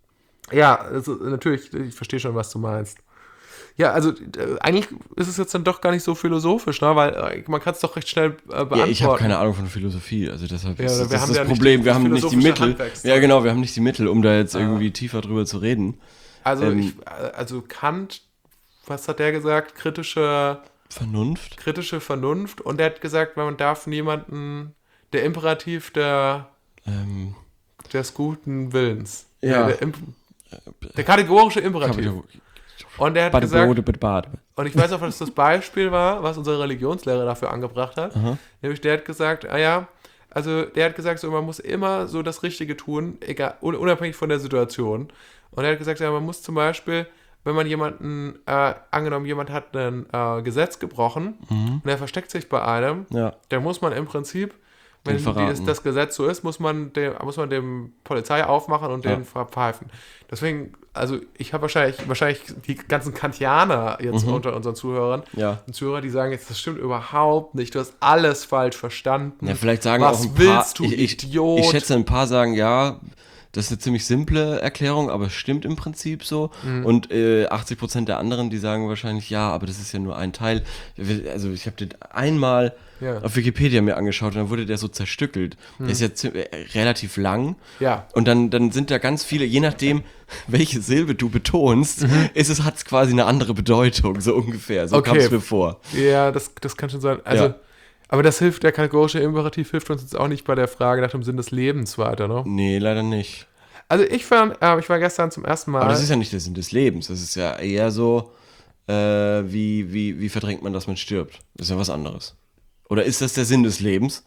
ja, also, natürlich, ich verstehe schon, was du meinst. Ja, also äh, eigentlich ist es jetzt dann doch gar nicht so philosophisch, ne? Weil äh, man kann es doch recht schnell äh, beantworten. Ja, ich habe keine Ahnung von Philosophie, also deshalb Ja, ist wir das, haben das ja nicht Problem. die Wir haben nicht die philosophische Mittel. Handwerkszeug. Ja, genau, wir haben nicht die Mittel, um da jetzt irgendwie tiefer drüber zu reden. Also, ähm, ich, äh, also Kant, was hat der gesagt? Kritische, Vernunft? kritische Vernunft. Und der hat gesagt, man darf niemanden, der Imperativ der, Ähm, des guten Willens. Ja. Der, der, Imp- der kategorische Imperativ. Und der hat Bade, gesagt, bode, bade, bade. und ich weiß auch, was das Beispiel war, was unser Religionslehrer dafür angebracht hat. Aha. Nämlich der hat gesagt, ah ja, also der hat gesagt, so, man muss immer so das Richtige tun, egal, un- unabhängig von der Situation. Und er hat gesagt, ja, man muss zum Beispiel, wenn man jemanden, äh, angenommen, jemand hat ein äh, Gesetz gebrochen und er versteckt sich bei einem, Ja. dann muss man im Prinzip, wenn Den verraten. die, das Gesetz so ist, muss man dem, muss man dem Polizei aufmachen und Ja. den verpfeifen. Deswegen, also ich habe wahrscheinlich, wahrscheinlich die ganzen Kantianer jetzt Mhm. unter unseren Zuhörern Ja. und Zuhörer, die sagen jetzt, das stimmt überhaupt nicht, du hast alles falsch verstanden. Ja, vielleicht sagen Was auch ein willst paar, du, ich, ich, Idiot? Ich schätze, ein paar sagen, ja, das ist eine ziemlich simple Erklärung, aber es stimmt im Prinzip so. Mhm. Und äh, achtzig Prozent der anderen, die sagen wahrscheinlich, ja, aber das ist ja nur ein Teil. Also ich habe den einmal Ja. auf Wikipedia mir angeschaut und dann wurde der so zerstückelt. Der ist ja zi- äh, relativ lang. Ja. Und dann, dann sind da ganz viele, je nachdem, welche Silbe du betonst, ist es, hat es quasi eine andere Bedeutung, so ungefähr. So Okay. kam es mir vor. Ja, das, das kann schon sein. Also, Ja. aber das hilft, der kategorische Imperativ hilft uns jetzt auch nicht bei der Frage nach dem Sinn des Lebens weiter, ne? Nee, leider nicht. Also ich fand, äh, ich war gestern zum ersten Mal. Aber das ist ja nicht der Sinn des Lebens. Das ist ja eher so, äh, wie, wie, wie verdrängt man, dass man stirbt. Das ist ja was anderes. Oder ist das der Sinn des Lebens?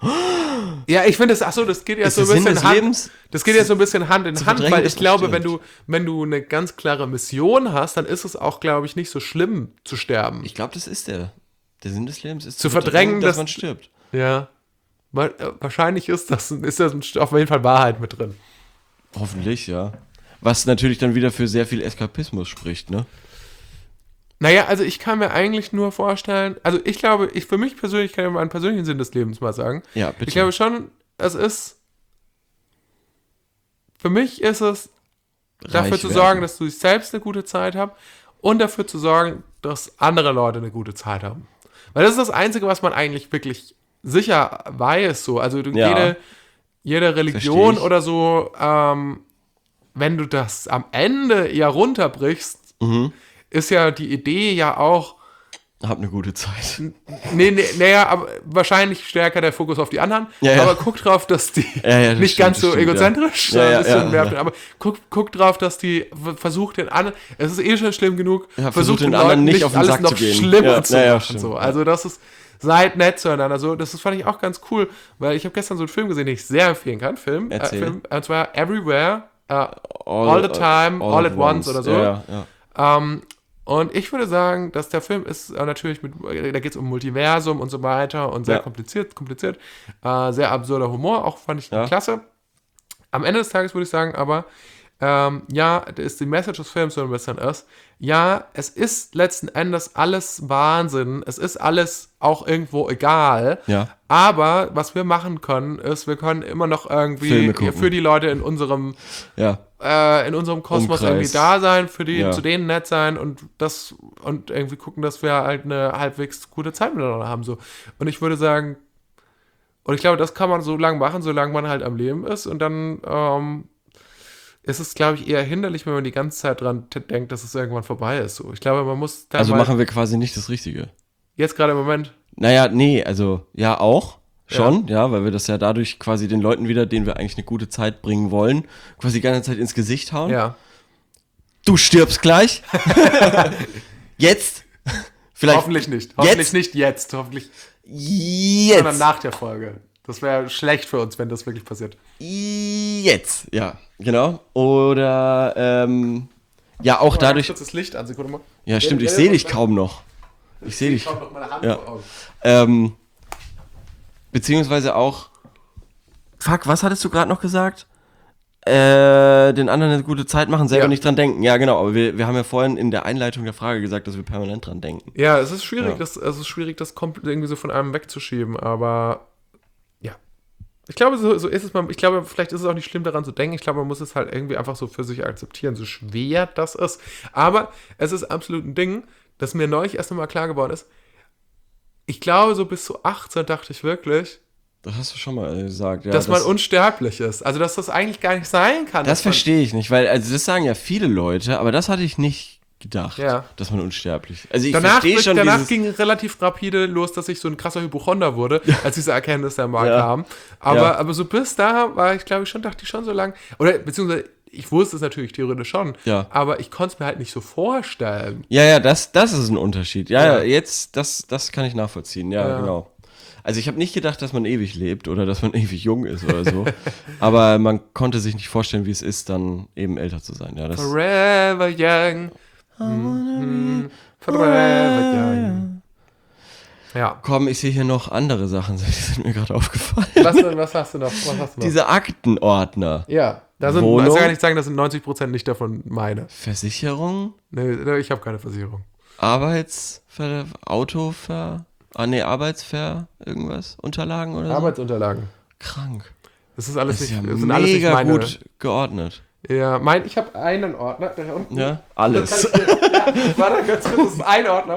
Ja, ich finde es, ach so, das geht ja Ist so ein der Sinn bisschen des Hand, Lebens das geht ja so ein bisschen Hand in zu Hand, verdrängen, weil dass ich man glaube, wenn stirbt? du, wenn du eine ganz klare Mission hast, dann ist es auch, glaube ich, nicht so schlimm zu sterben. Ich glaube, das ist der. Der Sinn des Lebens ist Zu verdrängen, dass dass- man stirbt. Ja. Wa- äh, Wahrscheinlich ist das, ist das auf jeden Fall Wahrheit mit drin. Hoffentlich, ja. Was natürlich dann wieder für sehr viel Eskapismus spricht, ne? Naja, also ich kann mir eigentlich nur vorstellen, also ich glaube, ich für mich persönlich kann ich mal einen persönlichen Sinn des Lebens mal sagen. Ja, bitte. Ich glaube schon, es ist, für mich ist es, dafür Reich zu werden. sorgen, dass du selbst eine gute Zeit hast und dafür zu sorgen, dass andere Leute eine gute Zeit haben. Weil das ist das Einzige, was man eigentlich wirklich sicher weiß, so. Also du, Ja. jede, jede Versteh Religion ich. oder so, ähm, wenn du das am Ende eher runterbrichst, Mhm. ist ja die Idee ja auch, Hab eine gute Zeit. nee, nee, naja, aber wahrscheinlich stärker der Fokus auf die anderen, Ja, ja. aber guck drauf, dass die Ja, ja, das nicht stimmt, ganz das so stimmt, egozentrisch, ja. sondern Ja, ein bisschen ja, mehr, ja. aber guck, guck drauf, dass die v- versucht den anderen, es ist eh schon schlimm genug, Ja, versucht versucht den den anderen Leuten nicht nicht auf den alles Sack noch zu gehen. schlimmer Ja, zu ja, ja, machen. stimmt. So. Also das ist seid nett zueinander. So, das, das fand ich auch ganz cool, weil ich habe gestern so einen Film gesehen, den ich sehr empfehlen kann. Film, äh, Erzähl. Film und zwar Everywhere, uh, all, all the time, all, all at once, once oder so. Ja, ja. Um, und ich würde sagen, dass der Film ist äh, natürlich mit, da geht es um Multiversum und so weiter und sehr Ja. kompliziert, kompliziert, äh, sehr absurder Humor, auch fand ich Ja. klasse. Am Ende des Tages würde ich sagen, aber ähm, ja, das ist die Message des Films so ein bisschen ist, ja, es ist letzten Endes alles Wahnsinn, es ist alles auch irgendwo egal, Ja. aber was wir machen können, ist, wir können immer noch irgendwie Filme gucken. für die Leute in unserem Ja. äh, in unserem Kosmos Umkreis. irgendwie da sein, für die, Ja. zu denen nett sein und das und irgendwie gucken, dass wir halt eine halbwegs gute Zeit miteinander haben. So. Und ich würde sagen, und ich glaube, das kann man so lange machen, solange man halt am Leben ist. Und dann ähm, ist es, glaube ich, eher hinderlich, wenn man die ganze Zeit dran t- denkt, dass es irgendwann vorbei ist. So. Ich glaube, man muss dann Also mal, machen wir quasi nicht das Richtige. jetzt gerade im Moment, Naja, nee, also ja auch schon, ja. ja, weil wir das ja dadurch quasi den Leuten wieder, denen wir eigentlich eine gute Zeit bringen wollen, quasi die ganze Zeit ins Gesicht hauen. ja. Du stirbst gleich. Jetzt. Vielleicht. Hoffentlich nicht. Hoffentlich Jetzt? nicht jetzt. Hoffentlich, sondern Jetzt. nach der Folge. Das wäre schlecht für uns, wenn das wirklich passiert. Jetzt. Ja, genau. Oder, ähm, ja, auch dadurch. Kurz das Licht an, Sekunde mal. Ja, stimmt, ich sehe dich kaum noch. Ich sehe dich. Ich hab noch meine Hand Ja. vor Augen. Ähm, beziehungsweise auch. Fuck, was hattest du gerade noch gesagt? Äh, den anderen eine gute Zeit machen, selber Ja. nicht dran denken. Ja, genau, aber wir, wir haben ja vorhin in der Einleitung der Frage gesagt, dass wir permanent dran denken. Ja, es ist schwierig, Ja. das, es ist schwierig, das komplett irgendwie so von einem wegzuschieben, aber ja. Ich glaube, so, so ist es mal, ich glaube, vielleicht ist es auch nicht schlimm, daran zu denken. Ich glaube, man muss es halt irgendwie einfach so für sich akzeptieren, so schwer das ist. Aber es ist absolut ein Ding, das mir neulich erst einmal klar geworden ist. Ich glaube, so bis zu achtzehn dachte ich wirklich, Das hast du schon mal gesagt, ja. dass man das, unsterblich ist. Also, dass das eigentlich gar nicht sein kann. das dass man- verstehe ich nicht, weil, also das sagen ja viele Leute, aber das hatte ich nicht gedacht, Ja. dass man unsterblich. Also ich Danach, verstehe schon danach dieses, ging relativ rapide los, dass ich so ein krasser Hypochonder wurde, als diese Erkenntnis dann mal Ja. kam. Aber, Ja. aber so bis da war ich, glaube ich, schon, dachte ich schon so lang. Oder beziehungsweise, ich wusste es natürlich theoretisch schon, Ja. aber ich konnte es mir halt nicht so vorstellen. Ja, ja, das, das ist ein Unterschied. Ja, Ja. ja, jetzt, das, das kann ich nachvollziehen. Ja, Ja. genau. Also ich habe nicht gedacht, dass man ewig lebt oder dass man ewig jung ist oder so. Aber man konnte sich nicht vorstellen, wie es ist, dann eben älter zu sein. Ja, das, Forever young. Mhm. Forever young. Ja. komm, ich sehe hier noch andere Sachen, die sind mir gerade aufgefallen. Was, denn- was hast du noch? Was hast du noch? Diese Aktenordner. ja, da sind, Wohnung? ich kann nicht sagen, das sind neunzig Prozent nicht davon meine. Versicherung, Nee, nee, ich habe keine Versicherung. Arbeitsver, Autover, ah nee, Arbeitsver, irgendwas, Unterlagen oder so. Arbeitsunterlagen. Krank. Das ist alles Das ist nicht, ja das sind alles nicht mega meine. gut geordnet. Ja, mein, ich habe einen Ordner, da unten. Ja, Das alles. kann ich dir- ja, warte ganz kurz, das ist ein Ordner.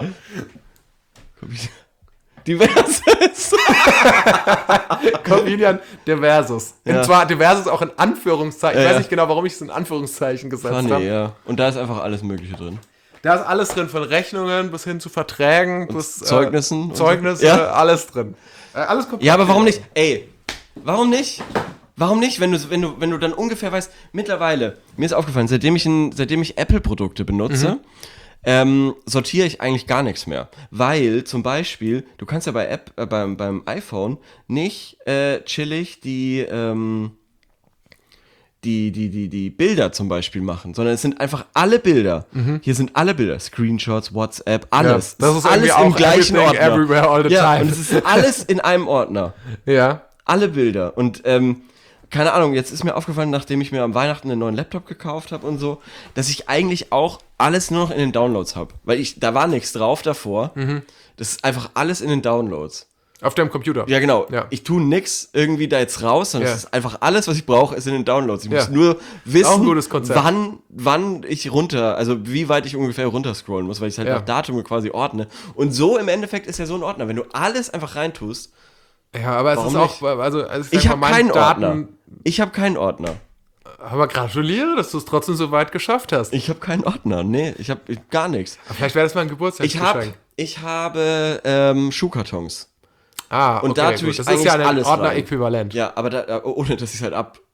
Diverses. Comedian Diversus. Ja. Und zwar Diversus auch in Anführungszeichen. Ich Ja, weiß ja. nicht genau, warum ich es in Anführungszeichen gesetzt Funny, habe. ja. Und da ist einfach alles Mögliche drin. Da ist alles drin, von Rechnungen bis hin zu Verträgen, bis Zeugnissen äh, und Zeugnisse, so. Ja. alles drin. Äh, alles komplett. Ja, aber warum nicht? Ey, warum nicht? Warum nicht, wenn du, wenn du, wenn du dann ungefähr weißt, mittlerweile, mir ist aufgefallen, seitdem ich, ein, seitdem ich Apple-Produkte benutze, Mhm. ähm, sortiere ich eigentlich gar nichts mehr. Weil zum Beispiel, du kannst ja bei App, äh, beim, beim iPhone nicht äh, chillig die, ähm, die, die, die, die Bilder zum Beispiel machen, sondern es sind einfach alle Bilder. Hier sind alle Bilder, Screenshots, WhatsApp, alles. Mhm. Ja, das ist alles irgendwie im auch gleichen everything, Ordner. everywhere, all the ja, time. und es ist alles in einem Ordner. Ja. Alle Bilder. Und ähm, keine Ahnung, jetzt ist mir aufgefallen, nachdem ich mir am Weihnachten einen neuen Laptop gekauft habe und so, dass ich eigentlich auch alles nur noch in den Downloads habe. Weil ich, da war nichts drauf davor. Mhm. Das ist einfach alles in den Downloads. Auf deinem Computer. Ja, genau. Ja. Ich tue nix irgendwie da jetzt raus, sondern Ja. es ist einfach alles, was ich brauche, ist in den Downloads. Ich Ja. muss nur Auch ein wissen, gutes Konzept. wann, wann ich runter, also wie weit ich ungefähr runterscrollen muss, weil ich halt Ja. nach Datum quasi ordne. Und so im Endeffekt ist ja so ein Ordner. Wenn du alles einfach reintust, Ja, aber es Warum ist auch, also, also ich sag habe mal, meine keinen Daten, Ordner. Ich habe keinen Ordner. Aber gratuliere, dass du es trotzdem so weit geschafft hast. Ich habe keinen Ordner. Nee, ich habe gar nichts. Vielleicht wäre das mal ein Ich Geburtstagsgeschenk. habe ich habe ähm, Schuhkartons. Ah, Und okay, da gut. tue ich das ist ja eigentlich ein alles Ordner-Äquivalent. Ja, aber da, äh, ohne dass ich es halt ab,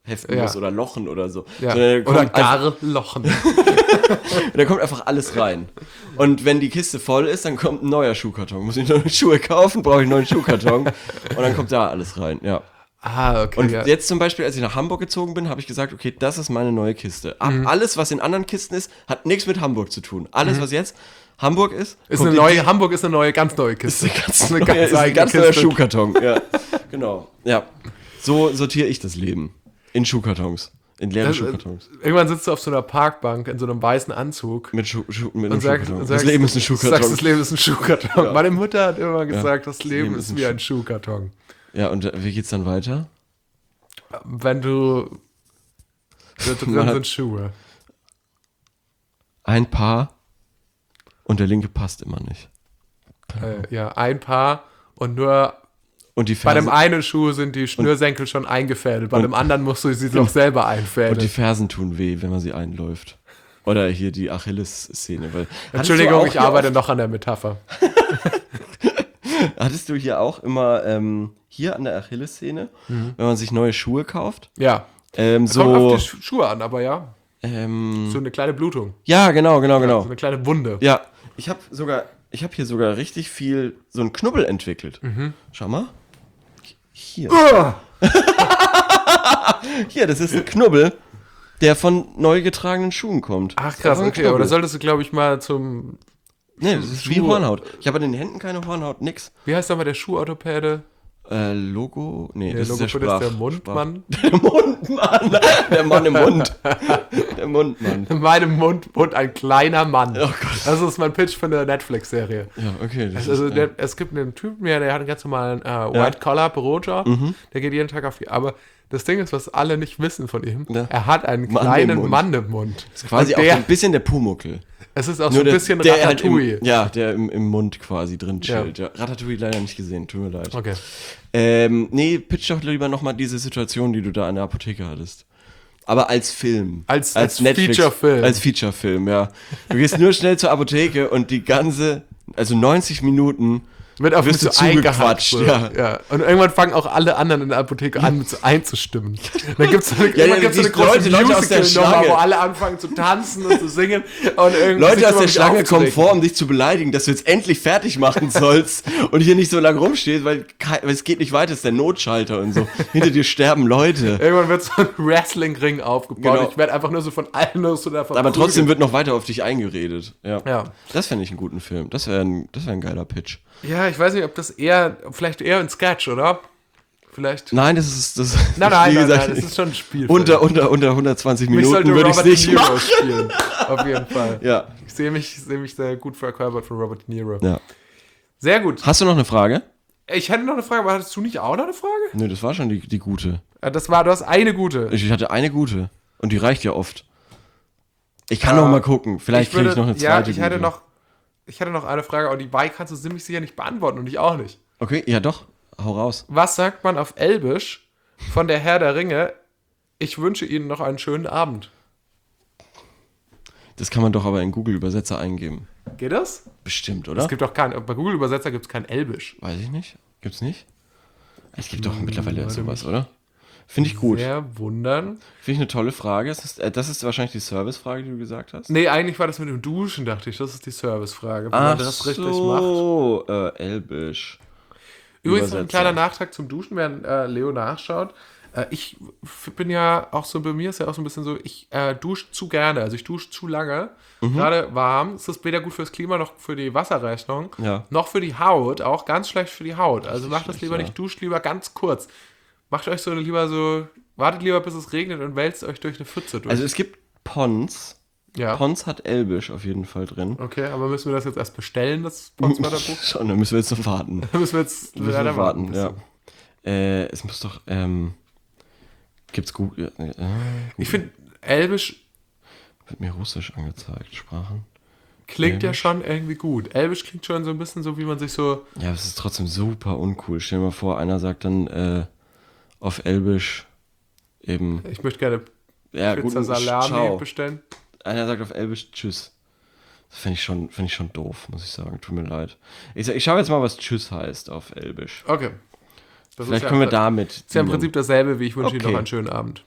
heften Ja. muss oder lochen oder so. Ja. Sondern da Oder kommt einfach- gar Lochen. Da kommt einfach alles rein. Und wenn die Kiste voll ist, dann kommt ein neuer Schuhkarton. Muss ich neue Schuhe kaufen, brauche ich einen neuen Schuhkarton. Und dann kommt da alles rein, ja. Ah, okay. Und ja. jetzt zum Beispiel, als ich nach Hamburg gezogen bin, habe ich gesagt, okay, das ist meine neue Kiste. Ab, Mhm. Alles, was in anderen Kisten ist, hat nichts mit Hamburg zu tun. Alles, was jetzt Hamburg ist, ist kommt eine in neue, die- Hamburg ist eine neue, ganz neue ist Kiste. eine ganz, Ist eine neue, ganz ist ein eigene ganz neuer Kiste. Schuhkarton. Ja, genau. Ja, so sortiere ich das Leben. In Schuhkartons. In leeren Das, Schuhkartons. äh, Irgendwann sitzt du auf so einer Parkbank in so einem weißen Anzug Mit, Schuh, Schuh, mit einem und sagst, Schuhkarton. und das sagst, Leben ist ein Schuhkarton. Sagst, das Leben ist ein Schuhkarton. Ja. Meine Mutter hat immer gesagt, das Leben, Leben ist ist ein wie Schuh- ein Schuhkarton. Ja, und äh, wie geht's dann weiter? Wenn du da drin Man hat- sind Schuhe. Ein Paar und der linke passt immer nicht. Äh, ja, ein Paar und nur Und die bei Fersen, dem einen Schuh sind die Schnürsenkel schon eingefädelt, bei dem anderen musst du sie noch selber und die einfädeln. Fersen tun weh, wenn man sie einläuft. Oder hier die Achilles-Szene. weil- Hattest du Entschuldigung, auch ich hier arbeite oft- noch an der Metapher. Hattest du hier auch immer ähm, hier an der Achillessehne, Mhm. wenn man sich neue Schuhe kauft? Ja, Ähm, kommt auf so. die Schu- Schuhe an, aber ja, Ähm, so eine kleine Blutung, ja, genau, genau, genau. so eine kleine Wunde. Ja, ich habe sogar, ich habe hier sogar richtig viel so einen Knubbel entwickelt. Mhm. Schau mal. Hier. Hier, das ist ein Knubbel, der von neu getragenen Schuhen kommt. Ach Das ist krass, einfach ein okay, aber da Knubbel. solltest du, glaube ich, mal zum, Nee, das ist wie Schuhe- Hornhaut. Ich habe an den Händen keine Hornhaut, nix. wie heißt nochmal der Schuhorthopäde? Äh, Logo? Nee, Der das ist der Logopäde Sprach. ist der Mundmann. Der Mundmann. Der Mann im Mund. Der Mundmann. In meinem Mund wohnt ein kleiner Mann. Oh Gott. Das ist mein Pitch für eine Netflix-Serie. Ja, okay. Das Also ist, der, äh, es gibt einen Typen, ja, der hat einen ganz normalen äh, White-Collar-Bürojob. Mhm. Der geht jeden Tag auf die. Aber das Ding ist, was alle nicht wissen von ihm, Ja. er hat einen Mann im kleinen Mund. Mann im Mund. ist quasi Und auch der, ein bisschen der Pumuckel. es ist auch so Nur ein der, bisschen der halt Ratatouille. im, ja, der im, im Mund quasi drin chillt. Ja. Ratatouille leider nicht gesehen, tut mir leid. Okay. Ähm, nee, pitch doch lieber nochmal diese Situation, die du da an der Apotheke hattest. Aber als Film. Als- als Feature-Film. Als Feature-Film, ja. Du gehst nur schnell zur Apotheke und die ganze, also neunzig Minuten Wird auf mich wirst so du zugequatscht. eingehatscht. Ja. Ja. Und irgendwann fangen auch alle anderen in der Apotheke an, mit so einzustimmen. Dann gibt es so eine, Ja, irgendwann ja, gibt's so eine die große Leute- Leute aus der Musical-Nummer, Schlange. wo alle anfangen zu tanzen und zu singen. Und irgendwie Leute sich aus über der mich Schlange kommen aufzuregen. vor, um dich zu beleidigen, dass du jetzt endlich fertig machen sollst und hier nicht so lange rumstehst, weil, kei- weil es geht nicht weiter, es ist der Notschalter und so. Hinter dir sterben Leute. Irgendwann wird so ein Wrestling-Ring aufgebaut. Genau. Ich werde einfach nur so von allen nur so davon Aber trotzdem wird noch weiter auf dich eingeredet. Ja. Ja. Das fände ich einen guten Film. Das wäre ein, das wär ein geiler Pitch. Ja, ich weiß nicht, ob das eher, vielleicht eher ein Sketch, oder? Vielleicht. Nein, das ist. Das, Nein, nein, wie nein, gesagt, nein, das ist schon ein Spiel. unter, unter, unter hundertzwanzig mich sollte Minuten würde ich es Robert nicht De Niro machen. spielen. Auf jeden Fall. Ja. Ich sehe mich, sehe mich sehr gut verkörpert von Robert De Niro. ja. Sehr gut. Hast du noch eine Frage? Ich hätte noch eine Frage, aber hattest du nicht auch noch eine Frage? Nö, das war schon die, die gute. Ja, das war, du hast eine gute. Ich hatte eine gute. Und die reicht ja oft. Ich kann Ja, noch mal gucken. Vielleicht kriege ich noch eine zweite. Ja, ich hätte gute. noch, ich hätte noch eine Frage, aber die beiden kannst du ziemlich sicher nicht beantworten und ich auch nicht. Okay, ja doch. Hau raus. Was sagt man auf Elbisch von der Herr der Ringe? Ich wünsche Ihnen noch einen schönen Abend. Das kann man doch aber in Google-Übersetzer eingeben. Geht das? Bestimmt, oder? Es gibt doch keinen, bei Google Übersetzer gibt es kein Elbisch. Weiß ich nicht. Gibt's nicht? Es gibt doch mittlerweile sowas, oder? Finde ich gut. Sehr wundern. Finde ich eine tolle Frage. Das ist, äh, das ist wahrscheinlich die Servicefrage, die du gesagt hast. Nee, eigentlich war das mit dem Duschen, dachte ich. Das ist die Servicefrage. Wie Ach man das richtig macht. so, äh, Elbisch. Übrigens noch ein Übersetzer. kleiner Nachtrag zum Duschen, während äh, Leo nachschaut. Äh, ich f- bin ja auch so, bei mir ist ja auch so ein bisschen so, ich äh, dusche zu gerne, also ich dusche zu lange. Mhm. Gerade warm, ist das weder gut fürs Klima noch für die Wasserrechnung, Ja. noch für die Haut, auch ganz schlecht für die Haut. Also macht das schlecht, lieber ja. nicht, duscht lieber ganz kurz. Macht euch so lieber so, wartet lieber bis es regnet und wälzt euch durch eine Pfütze durch. Also es gibt Pons. ja. Pons hat Elbisch auf jeden Fall drin. Okay, aber müssen wir das jetzt erst bestellen, das Potswörterbuch? Schon, dann müssen wir jetzt noch warten. Da müssen wir jetzt Müssen leider wir warten, ein ja. bisschen. Äh, es muss doch, ähm, gibt's Google, äh, äh, Ich finde, Elbisch wird mir Russisch angezeigt, Sprachen. klingt ja Elbisch? schon irgendwie gut. Elbisch klingt schon so ein bisschen so, wie man sich so. Ja, es ist trotzdem super uncool. Stell dir mal vor, einer sagt dann, äh, auf Elbisch eben, Ich möchte gerne ja, Pizza gut, Salami ciao. bestellen. Einer sagt auf Elbisch Tschüss. Das finde ich, schon- find ich schon doof, muss ich sagen. Tut mir leid. Ich, sag- ich schaue jetzt mal, was Tschüss heißt auf Elbisch. Okay. Das Vielleicht ist können ja, wir damit. ist ja im Prinzip dasselbe, wie ich wünsche Ihnen Okay. noch einen schönen Abend.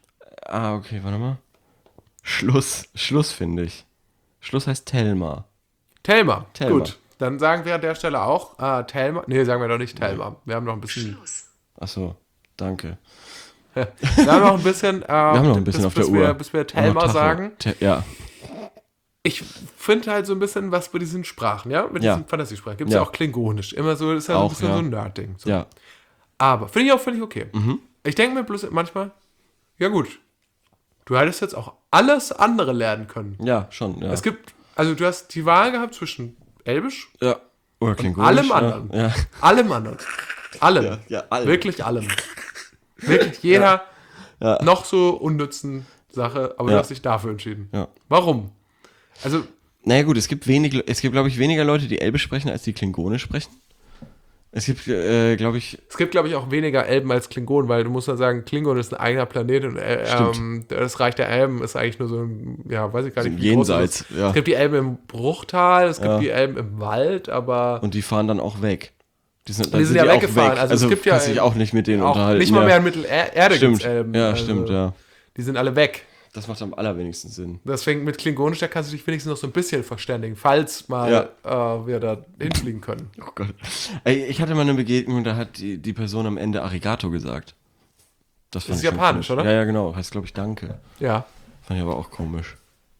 Ah, okay, warte mal. Schluss, Schluss finde ich. Schluss heißt Telma. Telma. Telma. Gut. Dann sagen wir an der Stelle auch äh, Telma. Nee, sagen wir doch nicht Telma. Wir haben noch ein bisschen. Ach so, danke. wir haben noch ein bisschen. Äh, wir haben noch ein bisschen bis, auf der bis Uhr. Wir, bis wir Telma Tacho. sagen. Te- ja. Ich finde halt so ein bisschen was bei diesen Sprachen, ja? Mit Ja. diesen Fantasiesprachen. Gibt es ja. Ja. auch Klingonisch. Immer so, ist ja so Auch, ein bisschen ja. so ein Nerd-Ding. So. Ja. Aber finde ich auch völlig okay. Mhm. Ich denke mir bloß manchmal, ja gut, du hättest jetzt auch alles andere lernen können. Ja, schon, ja. Es gibt, also du hast die Wahl gehabt zwischen Elbisch, ja. Oder Klingonisch. allem ja. anderen. Ja. Allem anderen. Allem. Ja, ja, allem. Wirklich allem. Wirklich jeder Ja. noch so unnützen Sache, aber du Ja. hast dich dafür entschieden. Ja. Warum? Also, Naja gut, es gibt wenig, es gibt, glaube ich, weniger Leute, die Elbisch sprechen, als die Klingonisch sprechen. Es gibt, äh, glaube ich, es gibt, glaube ich, auch weniger Elben als Klingonen, weil du musst ja sagen, Klingon ist ein eigener Planet und äh, ähm, das Reich der Elben ist eigentlich nur so ein, ja, weiß ich gar so nicht, ein wie groß es Jenseits. ist. Ja. Es gibt die Elben im Bruchtal, es gibt Ja. die Elben im Wald, aber Und die fahren dann auch weg. Die sind, dann Die sind ja auch weggefahren. weg. Also Also, es gibt ja kannst dich auch nicht mit denen auch unterhalten. nicht mal ja. mehr in Mittelerde Stimmt. gibt's Elben. Ja, Also, stimmt, ja. Die sind alle weg. Das macht am allerwenigsten Sinn. Deswegen mit Klingonisch, da kannst du dich wenigstens noch so ein bisschen verständigen, falls mal äh, wir da hinfliegen können. Oh Gott. Ey, ich hatte mal eine Begegnung, da hat die, die Person am Ende Arigato gesagt. Das, fand ist ich schon japanisch, komisch. oder? Ja, ja, genau. Heißt, glaube ich, Danke. Ja. Fand ich aber auch komisch.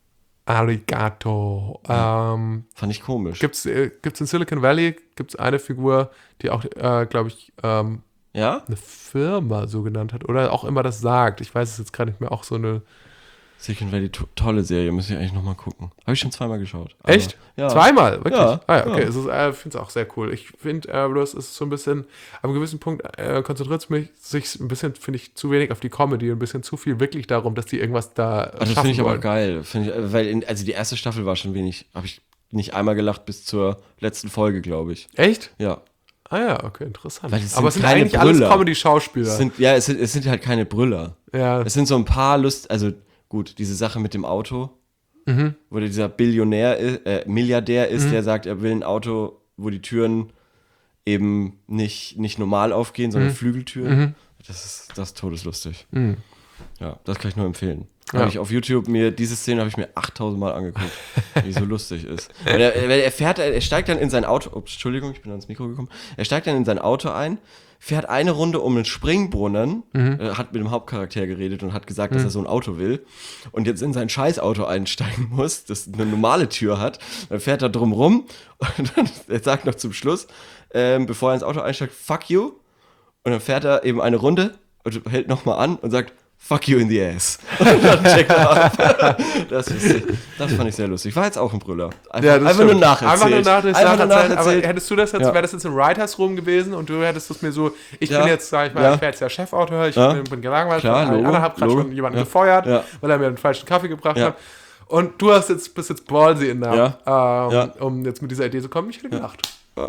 Arigato. Ähm, Fand ich komisch. gibt's, äh, gibt's in Silicon Valley gibt's eine Figur, die auch, äh, glaube ich, ähm, Ja? eine Firma so genannt hat oder auch immer das sagt. Ich weiß es jetzt gerade nicht mehr. Auch so eine. Silicon Valley, to tolle Serie. Muss ich eigentlich nochmal gucken. Habe ich schon zweimal geschaut. Aber, Echt? Ja. Zweimal? Wirklich? Ja, ah ja, okay. ja. Es ist, äh, ich finde es auch sehr cool. Ich finde, äh, bloß es ist so ein bisschen, ab einem gewissen Punkt äh, konzentriert es mich sich ein bisschen, finde ich, zu wenig auf die Comedy, ein bisschen zu viel wirklich darum, dass die irgendwas da äh, Also das schaffen finde ich aber wollen. geil. Find ich, äh, weil in, also die erste Staffel war schon wenig. Habe ich nicht einmal gelacht bis zur letzten Folge, glaube ich. Echt? Ja. Ah ja, okay, interessant. Weil es sind aber es sind keine eigentlich alles Brüller. Comedy-Schauspieler. Es sind, ja, es sind, es sind halt keine Brüller. Ja. Es sind so ein paar Lust, also gut, diese Sache mit dem Auto, Mhm. wo dieser Billionär, ist, äh, Milliardär ist, der sagt, er will ein Auto, wo die Türen eben nicht, nicht normal aufgehen, sondern Flügeltüren. Das ist, das ist todeslustig. Mhm. Ja, das kann ich nur empfehlen. Ja. Habe ich auf YouTube mir, diese Szene habe ich mir achttausend Mal angeguckt, wie so lustig ist. Weil er, weil er fährt, er steigt dann in sein Auto, ups, Entschuldigung, ich bin ans Mikro gekommen, er steigt dann in sein Auto ein, fährt eine Runde um den Springbrunnen, Mhm. äh, hat mit dem Hauptcharakter geredet und hat gesagt, dass er so ein Auto will und jetzt in sein Scheißauto einsteigen muss, das eine normale Tür hat, dann fährt er drum rum und dann, er sagt noch zum Schluss, ähm, bevor er ins Auto einsteigt, fuck you, und dann fährt er eben eine Runde und hält nochmal an und sagt, fuck you in the ass. Und dann checkt er ab. Das, ist, das fand ich sehr lustig. War jetzt auch ein Brüller. Einfach, Ja, das einfach nur stimmt. nacherzählt. Einfach nur nacherzählt. Einfach nur nacherzählt. Aber nacherzählt. hättest du das jetzt, Ja. wäre das jetzt im Writers Room gewesen und du hättest es mir so, ich Ja. bin jetzt, sag ich mal, Ja. ich wäre jetzt der Chefautor, ich Ja. bin, bin gelangweilt, Klar, von allen Logo, anderen, hab gerade Logo. schon jemanden Ja. gefeuert, Ja. weil er mir einen falschen Kaffee gebracht Ja. hat. Und du hast jetzt, bist jetzt ballsy in der, Ja. ähm, Ja. um jetzt mit dieser Idee zu kommen. Ich hätte gedacht.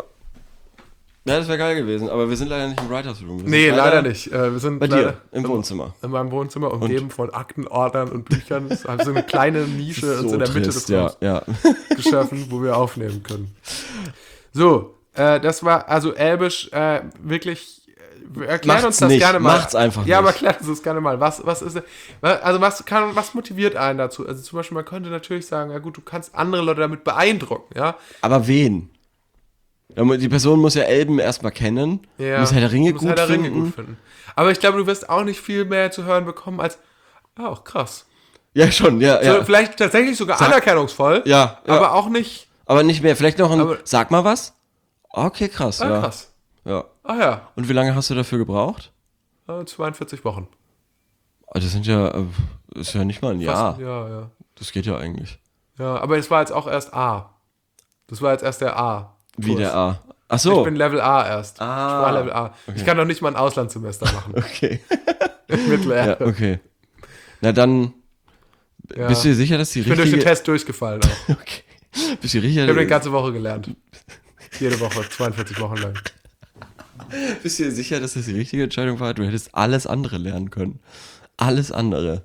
Ja, das wäre geil gewesen, aber wir sind leider nicht im Writers Room. Wir Nee, sind leider nicht. Äh, wir sind Bei leider dir, im Wohnzimmer. in meinem Wohnzimmer, umgeben von Aktenordnern und Büchern. Es ist so eine kleine Nische So uns in der Mitte des trist, ja, Raums ja. geschaffen, wo wir aufnehmen können. So, äh, das war also Elbisch, äh, wirklich, äh, erklär Macht's uns das nicht, gerne mal. macht's einfach Ja, aber nicht. erklär uns das gerne mal. Was, was ist, also was kann, was motiviert einen dazu? Also zum Beispiel, man könnte natürlich sagen, ja gut, du kannst andere Leute damit beeindrucken, ja. Aber wen? Ja, die Person muss ja Elben erstmal kennen, ja muss Herr der Ringe, muss gut, Herr der Ringe finden. gut finden. Aber ich glaube, du wirst auch nicht viel mehr zu hören bekommen als, ah, auch krass. Ja, schon, ja, ja. So, vielleicht tatsächlich sogar Sag- anerkennungsvoll, ja, ja. aber auch nicht, Aber nicht mehr. Vielleicht noch ein, Aber- sag mal was. Okay, krass, ah, ja. krass. ja. Ah ja, Und wie lange hast du dafür gebraucht? äh, zweiundvierzig Wochen. Ah, das sind ja, äh, ist ja nicht mal ein Jahr. Fast, ja, ja. Das geht ja eigentlich. Ja, aber es war jetzt auch erst A. Das war jetzt erst der A. Wie der A. Ach so. Ich bin Level A erst. Ah. Ich war Level A. Ich kann noch nicht mal ein Auslandssemester machen. Okay. In Mittelerde. Ja, okay. Na dann, Ja. bist du dir sicher, dass die Ich bin durch den richtige... Test durchgefallen auch. Okay. Bist du sicher, Ich habe die ganze Woche gelernt. Jede Woche, zweiundvierzig Wochen lang. bist du dir sicher, dass das die richtige Entscheidung war? Du hättest alles andere lernen können. Alles andere.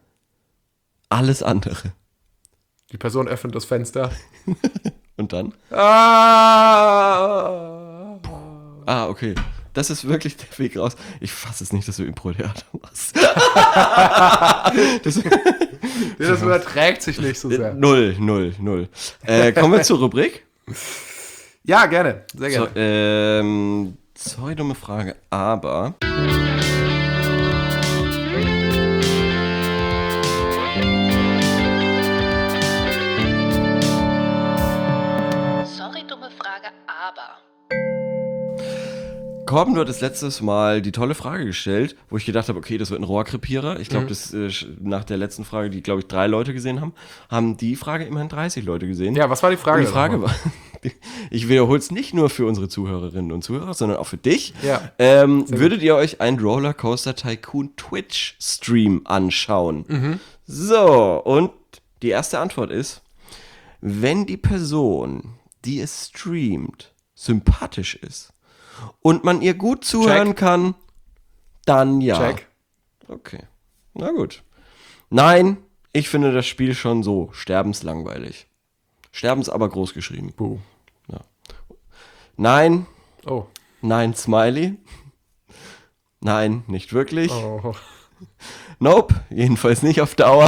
Alles andere. Die Person öffnet das Fenster. Und dann? Ah! Ah, okay. Das ist wirklich der Weg raus. Ich fasse es nicht, dass du Impro-Theater machst. das, Das überträgt sich nicht so sehr. null, null, null. Äh, kommen wir zur Rubrik. Ja, gerne. Sehr So, gerne. ähm, sorry, dumme Frage, aber... Sorry, dumme Frage, aber. Korben, du hattest letztes Mal die tolle Frage gestellt, wo ich gedacht habe, okay, das wird ein Rohrkrepierer. Ich glaube, Mhm. das äh, nach der letzten Frage, die, glaube ich, drei Leute gesehen haben, haben die Frage immerhin dreißig Leute gesehen. Ja, was war die Frage? Und die Frage war, ich wiederhole es nicht nur für unsere Zuhörerinnen und Zuhörer, sondern auch für dich. Ja. Ähm, Sehr würdet ihr euch einen Rollercoaster Tycoon Twitch-Stream anschauen? Mhm. So, und die erste Antwort ist, wenn die Person, die es streamt, sympathisch ist und man ihr gut zuhören Check. kann, dann ja. Check. Okay, na gut. Nein, ich finde das Spiel schon so sterbenslangweilig. Sterbens aber groß geschrieben. Buh. Nein, Oh. nein, Smiley. Nein, nicht wirklich. Oh. Nope, jedenfalls nicht auf Dauer.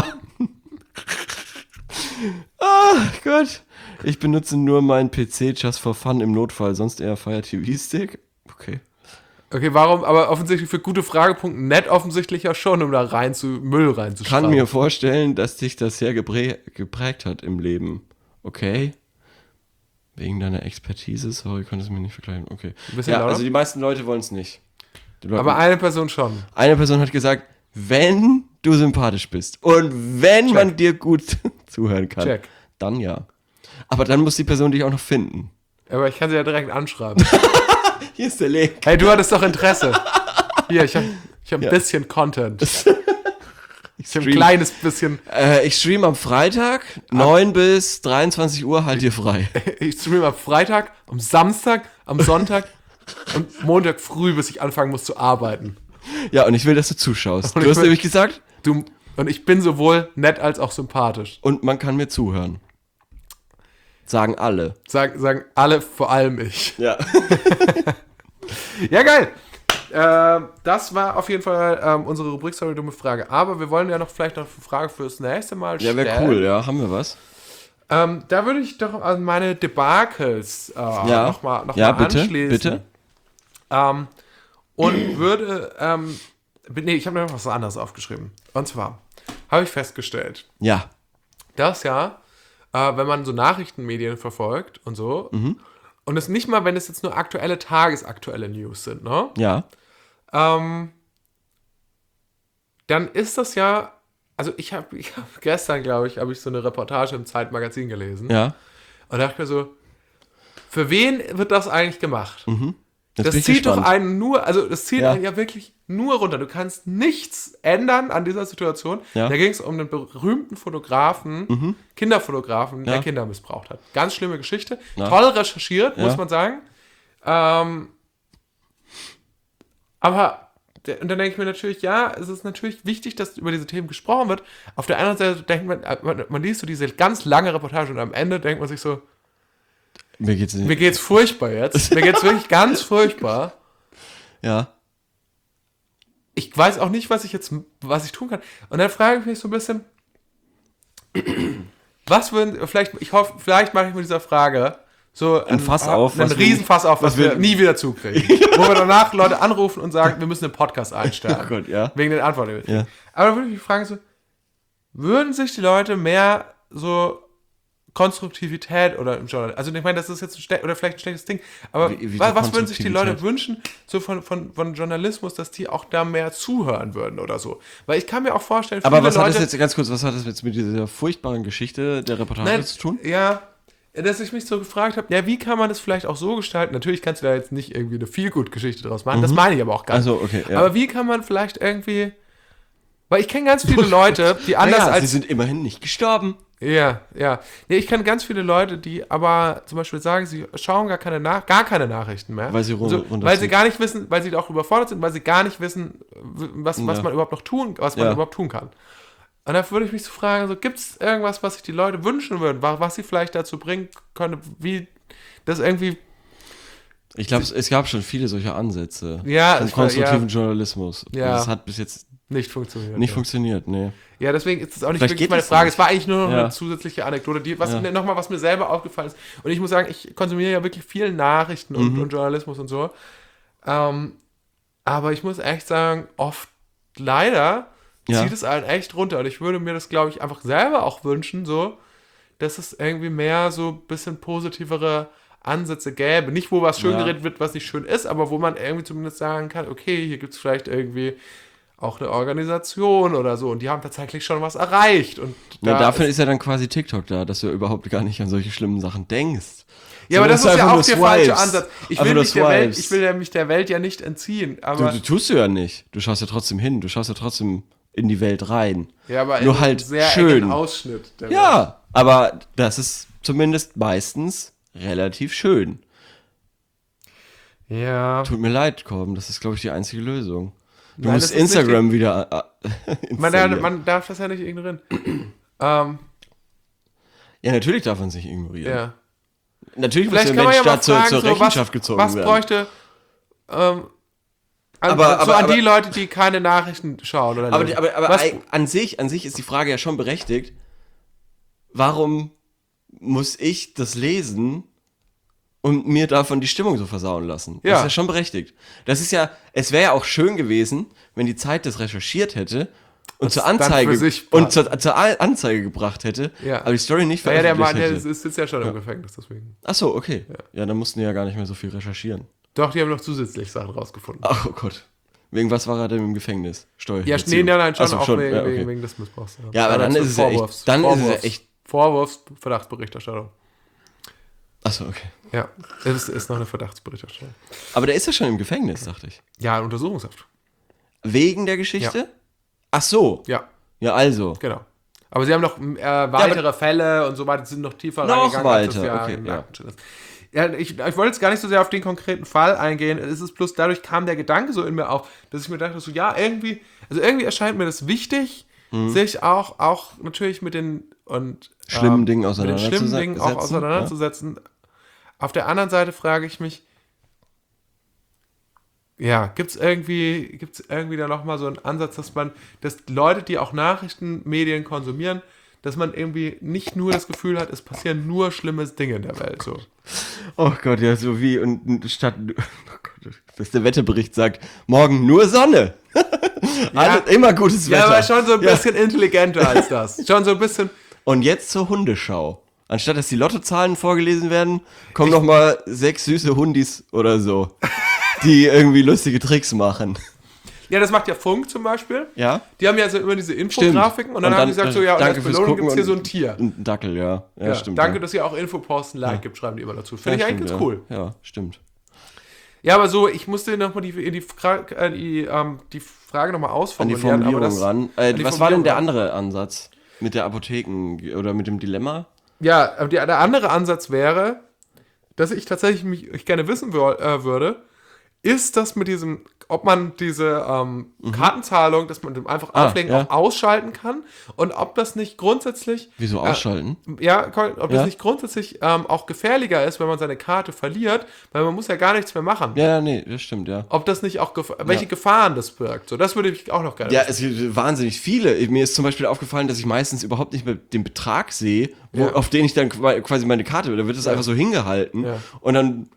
Ah, Gott. Ich benutze nur meinen P C just for fun im Notfall, sonst eher Fire T V-Stick. Okay. Okay, warum? Aber offensichtlich für gute Fragepunkte nett offensichtlich ja schon, um da rein zu Müll reinzuschreiben. Kann mir vorstellen, dass dich das sehr geprä geprägt hat im Leben. Okay. Wegen deiner Expertise, sorry, ich konnte es mir nicht vergleichen. Okay. Ein bisschen Ja, lauter? also die meisten Leute wollen es nicht. Die Leute- Aber eine Person schon. Eine Person hat gesagt, wenn du sympathisch bist und wenn Check. man dir gut zuhören kann, Check. dann ja. Aber dann muss die Person dich auch noch finden. Aber ich kann sie ja direkt anschreiben. Hier ist der Link. Hey, du hattest doch Interesse. Hier, ich habe ich hab ein Ja. bisschen Content. Ich habe ein stream- kleines bisschen. Äh, ich stream am Freitag, neun bis dreiundzwanzig Uhr, halt dir frei. Ich streame am Freitag, am Samstag, am Sonntag und Montag früh, bis ich anfangen muss zu arbeiten. Ja, und ich will, dass du zuschaust. Und Du ich hast will- nämlich gesagt, Du, und ich bin sowohl nett als auch sympathisch. und man kann mir zuhören. Sagen alle. Sagen, sagen alle, vor allem ich. Ja. Ja, geil. Ähm, das war auf jeden Fall ähm, unsere Rubrik Sorry, dumme Frage. Aber wir wollen ja noch vielleicht noch eine Frage fürs nächste Mal Ja, stellen. wäre cool, ja. Haben wir was? Ähm, da würde ich doch an meine Debakels äh, Ja. nochmal noch Ja, mal bitte, anschließen. bitte. Ähm, und würde, ähm, nee, ich habe noch was anderes aufgeschrieben. Und zwar habe ich festgestellt, Ja. dass ja, äh, wenn man so Nachrichtenmedien verfolgt und so, Mhm. und es nicht mal, wenn es jetzt nur aktuelle, tagesaktuelle News sind, ne? Ja. Ähm, dann ist das ja, also ich habe ich hab gestern, glaube ich, habe ich so eine Reportage im Zeitmagazin gelesen. Ja. Und dachte mir so, für wen wird das eigentlich gemacht? Jetzt Das bin ich zieht doch gespannt. einen nur, also das zieht Ja. einen ja wirklich nur runter. Du kannst nichts ändern an dieser Situation. Ja. Da ging es um einen berühmten Fotografen, Kinderfotografen, der Ja. Kinder missbraucht hat. Ganz schlimme Geschichte. Ja. Toll recherchiert, muss Ja. man sagen. Ähm, aber, der- und dann denke ich mir natürlich, ja, es ist natürlich wichtig, dass über diese Themen gesprochen wird. Auf der anderen Seite denkt man, man, man liest so diese ganz lange Reportage und am Ende denkt man sich so, Mir geht's nicht. mir geht's furchtbar jetzt. Mir geht's wirklich ganz furchtbar. Ja. Ich weiß auch nicht, was ich jetzt, was ich tun kann. Und dann frage ich mich so ein bisschen, was würden, vielleicht, ich hoffe, vielleicht mache ich mit dieser Frage so Ein Fass auf, einen was wir- Riesenfass auf, was, was wir, wir- nie wieder zukriegen. Wo wir danach Leute anrufen und sagen, wir müssen einen Podcast einstellen. Oh Gott, ja. Wegen den Antworten. Ja. Aber dann würde ich mich fragen, so, würden sich die Leute mehr so Konstruktivität oder im Journal, also ich meine, das ist jetzt ein schle- oder vielleicht ein schlechtes Ding, aber Wie- wie wa- so was würden sich die Leute Konstruktivität? wünschen, so von, von, von Journalismus, dass die auch da mehr zuhören würden oder so? Weil ich kann mir auch vorstellen, Aber viele was hat Leute, das jetzt, ganz kurz, was hat das jetzt mit dieser furchtbaren Geschichte der Reportage Nein, zu tun? Ja, dass ich mich so gefragt habe, ja, wie kann man das vielleicht auch so gestalten? Natürlich kannst du da jetzt nicht irgendwie eine Feelgood-Geschichte draus machen, das meine ich aber auch gar nicht. Also, okay, ja. Aber wie kann man vielleicht irgendwie, weil ich kenne ganz viele Leute, die anders naja, als sie sind immerhin nicht gestorben. Ja, ja. Nee, ich kenne ganz viele Leute, die aber zum Beispiel sagen, sie schauen gar keine, Nach gar keine Nachrichten mehr. Weil sie run- so, runterziehen. Weil sie gar nicht wissen, weil sie auch überfordert sind, weil sie gar nicht wissen, was, was Ja. man überhaupt noch tun, was man Ja. überhaupt tun kann. Und da würde ich mich so fragen, so, gibt es irgendwas, was sich die Leute wünschen würden, wa- was sie vielleicht dazu bringen können, wie das irgendwie. Ich glaube, es, es gab schon viele solche Ansätze. Ja, Vom ich war- konstruktiven ja. Journalismus. Ja. Und das hat bis jetzt Nicht funktioniert. nicht ja. funktioniert, nee. Ja, deswegen ist das auch nicht Vielleicht wirklich geht meine das Frage. nicht. Es war eigentlich nur noch Ja. eine zusätzliche Anekdote, die, was Ja. nochmal, was mir selber aufgefallen ist. Und ich muss sagen, ich konsumiere ja wirklich viel Nachrichten und, Mhm. und Journalismus und so. Ähm, aber ich muss echt sagen, oft leider Ja. zieht es einen echt runter. Und ich würde mir das, glaube ich, einfach selber auch wünschen, so, dass es irgendwie mehr so ein bisschen positivere Ansätze gäbe. Nicht, wo was schön Ja. geredet wird, was nicht schön ist, aber wo man irgendwie zumindest sagen kann, okay, hier gibt es vielleicht irgendwie auch eine Organisation oder so und die haben tatsächlich schon was erreicht. Und Ja, da dafür ist, ist ja dann quasi TikTok da, dass du überhaupt gar nicht an solche schlimmen Sachen denkst. ja, aber das ist ja einfach auch nur der Swipes. falsche Ansatz. Ich will, Einfach nur mich der Welt, Swipes. ich will ja mich der Welt ja nicht entziehen, Du, aber, du tust du ja nicht. Du schaust ja trotzdem hin. Du schaust ja trotzdem in die Welt rein. ja, aber nur in halt einem sehr schön. engen Ausschnitt. Der Welt. Ja, aber das ist zumindest meistens relativ schön. Ja. Tut mir leid, Korben. Das ist, glaube ich, die einzige Lösung. Du Nein, musst das ist nicht Instagram wieder äh, Man, darf- installieren. man darf das ja nicht ignorieren. ähm, Ja, natürlich darf man es nicht ignorieren. ja. Natürlich muss Vielleicht der kann man Mensch ja mal da zur, fragen, zur so, Rechenschaft was, gezogen was werden. bräuchte ähm, an, Aber- so aber- an aber- die Leute, die keine Nachrichten schauen oder Aber, lesen. aber, aber was, ei- an sich, an sich ist die Frage ja schon berechtigt. Warum muss ich das lesen und mir davon die Stimmung so versauen lassen? Das Ja. ist ja schon berechtigt. Das ist ja, es wäre ja auch schön gewesen, wenn die Zeit das recherchiert hätte und Das zur dann Anzeige für sich und zur, zur A- Anzeige gebracht hätte, Ja. aber die Story nicht ja, ja, der veröffentlicht Mann, der hätte. ist, sitzt ja schon im Gefängnis, deswegen. Ach so, okay. Ja. dann mussten die ja gar nicht mehr so viel recherchieren. Doch, die haben noch zusätzlich Sachen rausgefunden. Ach, oh Gott. Wegen was war er denn im Gefängnis? Steuer. Ja, nee, nein, nein, schon Ach so, auch wegen, ja, okay. wegen, wegen des Missbrauchs. Ja, aber dann zu ist es ja echt- Vorwurfs- dann ist es ja Vorwurfs- echt- Vorwurfs, Verdachtsberichterstattung. Achso, okay. Ja, es ist, ist noch eine Verdachtsberichterstattung. Aber der ist ja schon im Gefängnis, dachte ich. Ja, Untersuchungshaft. Wegen der Geschichte? Ach so. Ja, Ja, also. genau. Aber sie haben noch äh, weitere Fälle und so weiter, sind noch tiefer Noch reingegangen, als das weiter, ja okay, im ja. Akten schon ist. Ja, ich, ich wollte jetzt gar nicht so sehr auf den konkreten Fall eingehen. Es ist bloß dadurch kam der Gedanke so in mir auf, dass ich mir dachte, so ja, irgendwie, also irgendwie erscheint mir das wichtig, Mhm. sich auch, auch natürlich mit den und Schlimmen Dingen mit den schlimmen auseinanderzusetzen, Dingen auch ja. auseinanderzusetzen. Auf der anderen Seite frage ich mich, ja, gibt es irgendwie, gibt's irgendwie da nochmal so einen Ansatz, dass man, dass Leute, die auch Nachrichtenmedien konsumieren, dass man irgendwie nicht nur das Gefühl hat, es passieren nur schlimme Dinge in der Welt. So. Oh Gott, ja, so wie und statt. Oh Gott, dass der Wetterbericht sagt, morgen nur Sonne. Alles, immer gutes Wetter. Ja, aber schon so ein Ja. bisschen intelligenter als das. Schon so ein bisschen. Und jetzt zur Hundeschau. Anstatt dass die Lottozahlen vorgelesen werden, kommen noch mal sechs süße Hundis oder so, die irgendwie lustige Tricks machen. Ja, das macht ja Funk zum Beispiel. Ja? Die haben ja so immer diese Infografiken und dann haben die gesagt, so ja, und danke als fürs Belohnung Gucken gibt es hier so und- ein Tier. Ein Dackel, ja. Ja, Ja, stimmt. danke, ja. dass ihr auch Infoposten Like gibt, schreiben die immer dazu. Finde Ja, ich eigentlich stimmt, ganz cool. Ja. ja, stimmt. Ja, aber so, ich musste nochmal die, die, Fra äh, die, ähm, die Frage nochmal An die ausformulieren. Formulierung aber das, ran. Äh, an die was war denn der Formulierung andere Ansatz? Mit der Apotheken oder mit dem Dilemma? Ja, aber die, der andere Ansatz wäre, dass ich tatsächlich mich ich gerne wissen wür äh, würde, ist das mit diesem, ob man diese ähm, Kartenzahlung, dass man dem einfach Ah, auflegen, ja. auch ausschalten kann und ob das nicht grundsätzlich Wieso äh, ausschalten? Ja, ob das Ja. nicht grundsätzlich ähm, auch gefährlicher ist, wenn man seine Karte verliert, weil man muss ja gar nichts mehr machen. Ja, ja, nee, das stimmt, ja. Ob das nicht auch, gef welche Ja. Gefahren das birgt. So, das würde ich auch noch gerne Ja, wissen. es gibt wahnsinnig viele. Mir ist zum Beispiel aufgefallen, dass ich meistens überhaupt nicht mehr den Betrag sehe, wo, Ja. auf den ich dann qua- quasi meine Karte, da wird es Ja. einfach so hingehalten. Ja. Und dann,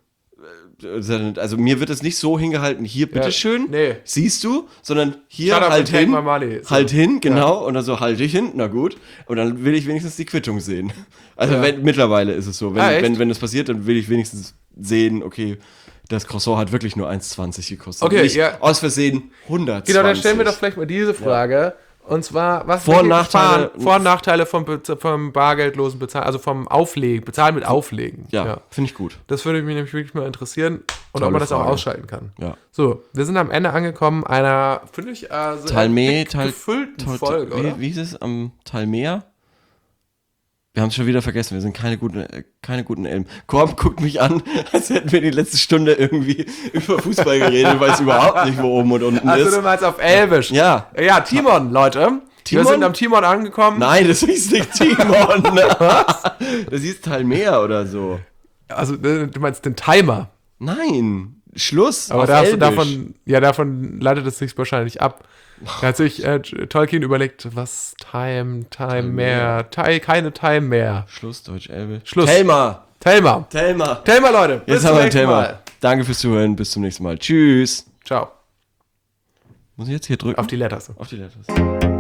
äh, also mir wird es nicht so hingehalten, hier, bitteschön, nee. siehst du, sondern hier Shut up halt and take hin, my money. So. halt hin, genau, und dann so halte ich hin, na gut. Und dann will ich wenigstens die Quittung sehen. Also Ja. wenn, mittlerweile ist es so, wenn, Ah, echt? wenn, wenn das passiert, dann will ich wenigstens sehen, okay, das Croissant hat wirklich nur eins zwanzig gekostet. Okay, nicht ja. aus Versehen hundertzwanzig. Genau, dann stellen wir doch vielleicht mal diese Frage. Und zwar, was Vor- und welche Nachteile- Gefahren- Vor- und Nachteile vom, Be- vom bargeldlosen Bezahlen, also vom Auflegen, Bezahlen mit Auflegen. Ja, finde ich gut. Das würde mich nämlich wirklich mal interessieren und Tolle ob man das auch Frage. ausschalten kann. Ja. So, wir sind am Ende angekommen einer, finde ich, äh, sehr Talme, dick Tal, gefüllten Tal, Folge, oder? wie, wie hieß es am Talmeer? Wir haben es schon wieder vergessen, wir sind keine guten, äh, keine guten Elben. Korb guckt mich an, als hätten wir die letzte Stunde irgendwie über Fußball geredet, ich weiß überhaupt nicht, wo oben und unten Also ist. du meinst auf Elbisch. Ja. Ja, Timon, Leute. Timon? Wir sind am Timon angekommen. Nein, das hieß nicht Timon. Was? Das hieß Talmeer oder so. Also äh, du meinst den Timer. Nein, Schluss. Aber auf das, Elbisch. davon, ja, davon leitet es sich wahrscheinlich ab. Da hat sich äh, Tolkien überlegt, was Time, Time, Time mehr, Time, keine Time mehr. Schluss, Deutsch, Elbe. Schluss. Telma. Telma. Telma. Telma, Leute. Jetzt haben wir ein Thema. Danke fürs Zuhören. Bis zum nächsten Mal. Tschüss. Ciao. Muss ich jetzt hier drücken? Auf die Letters. Auf die Letters.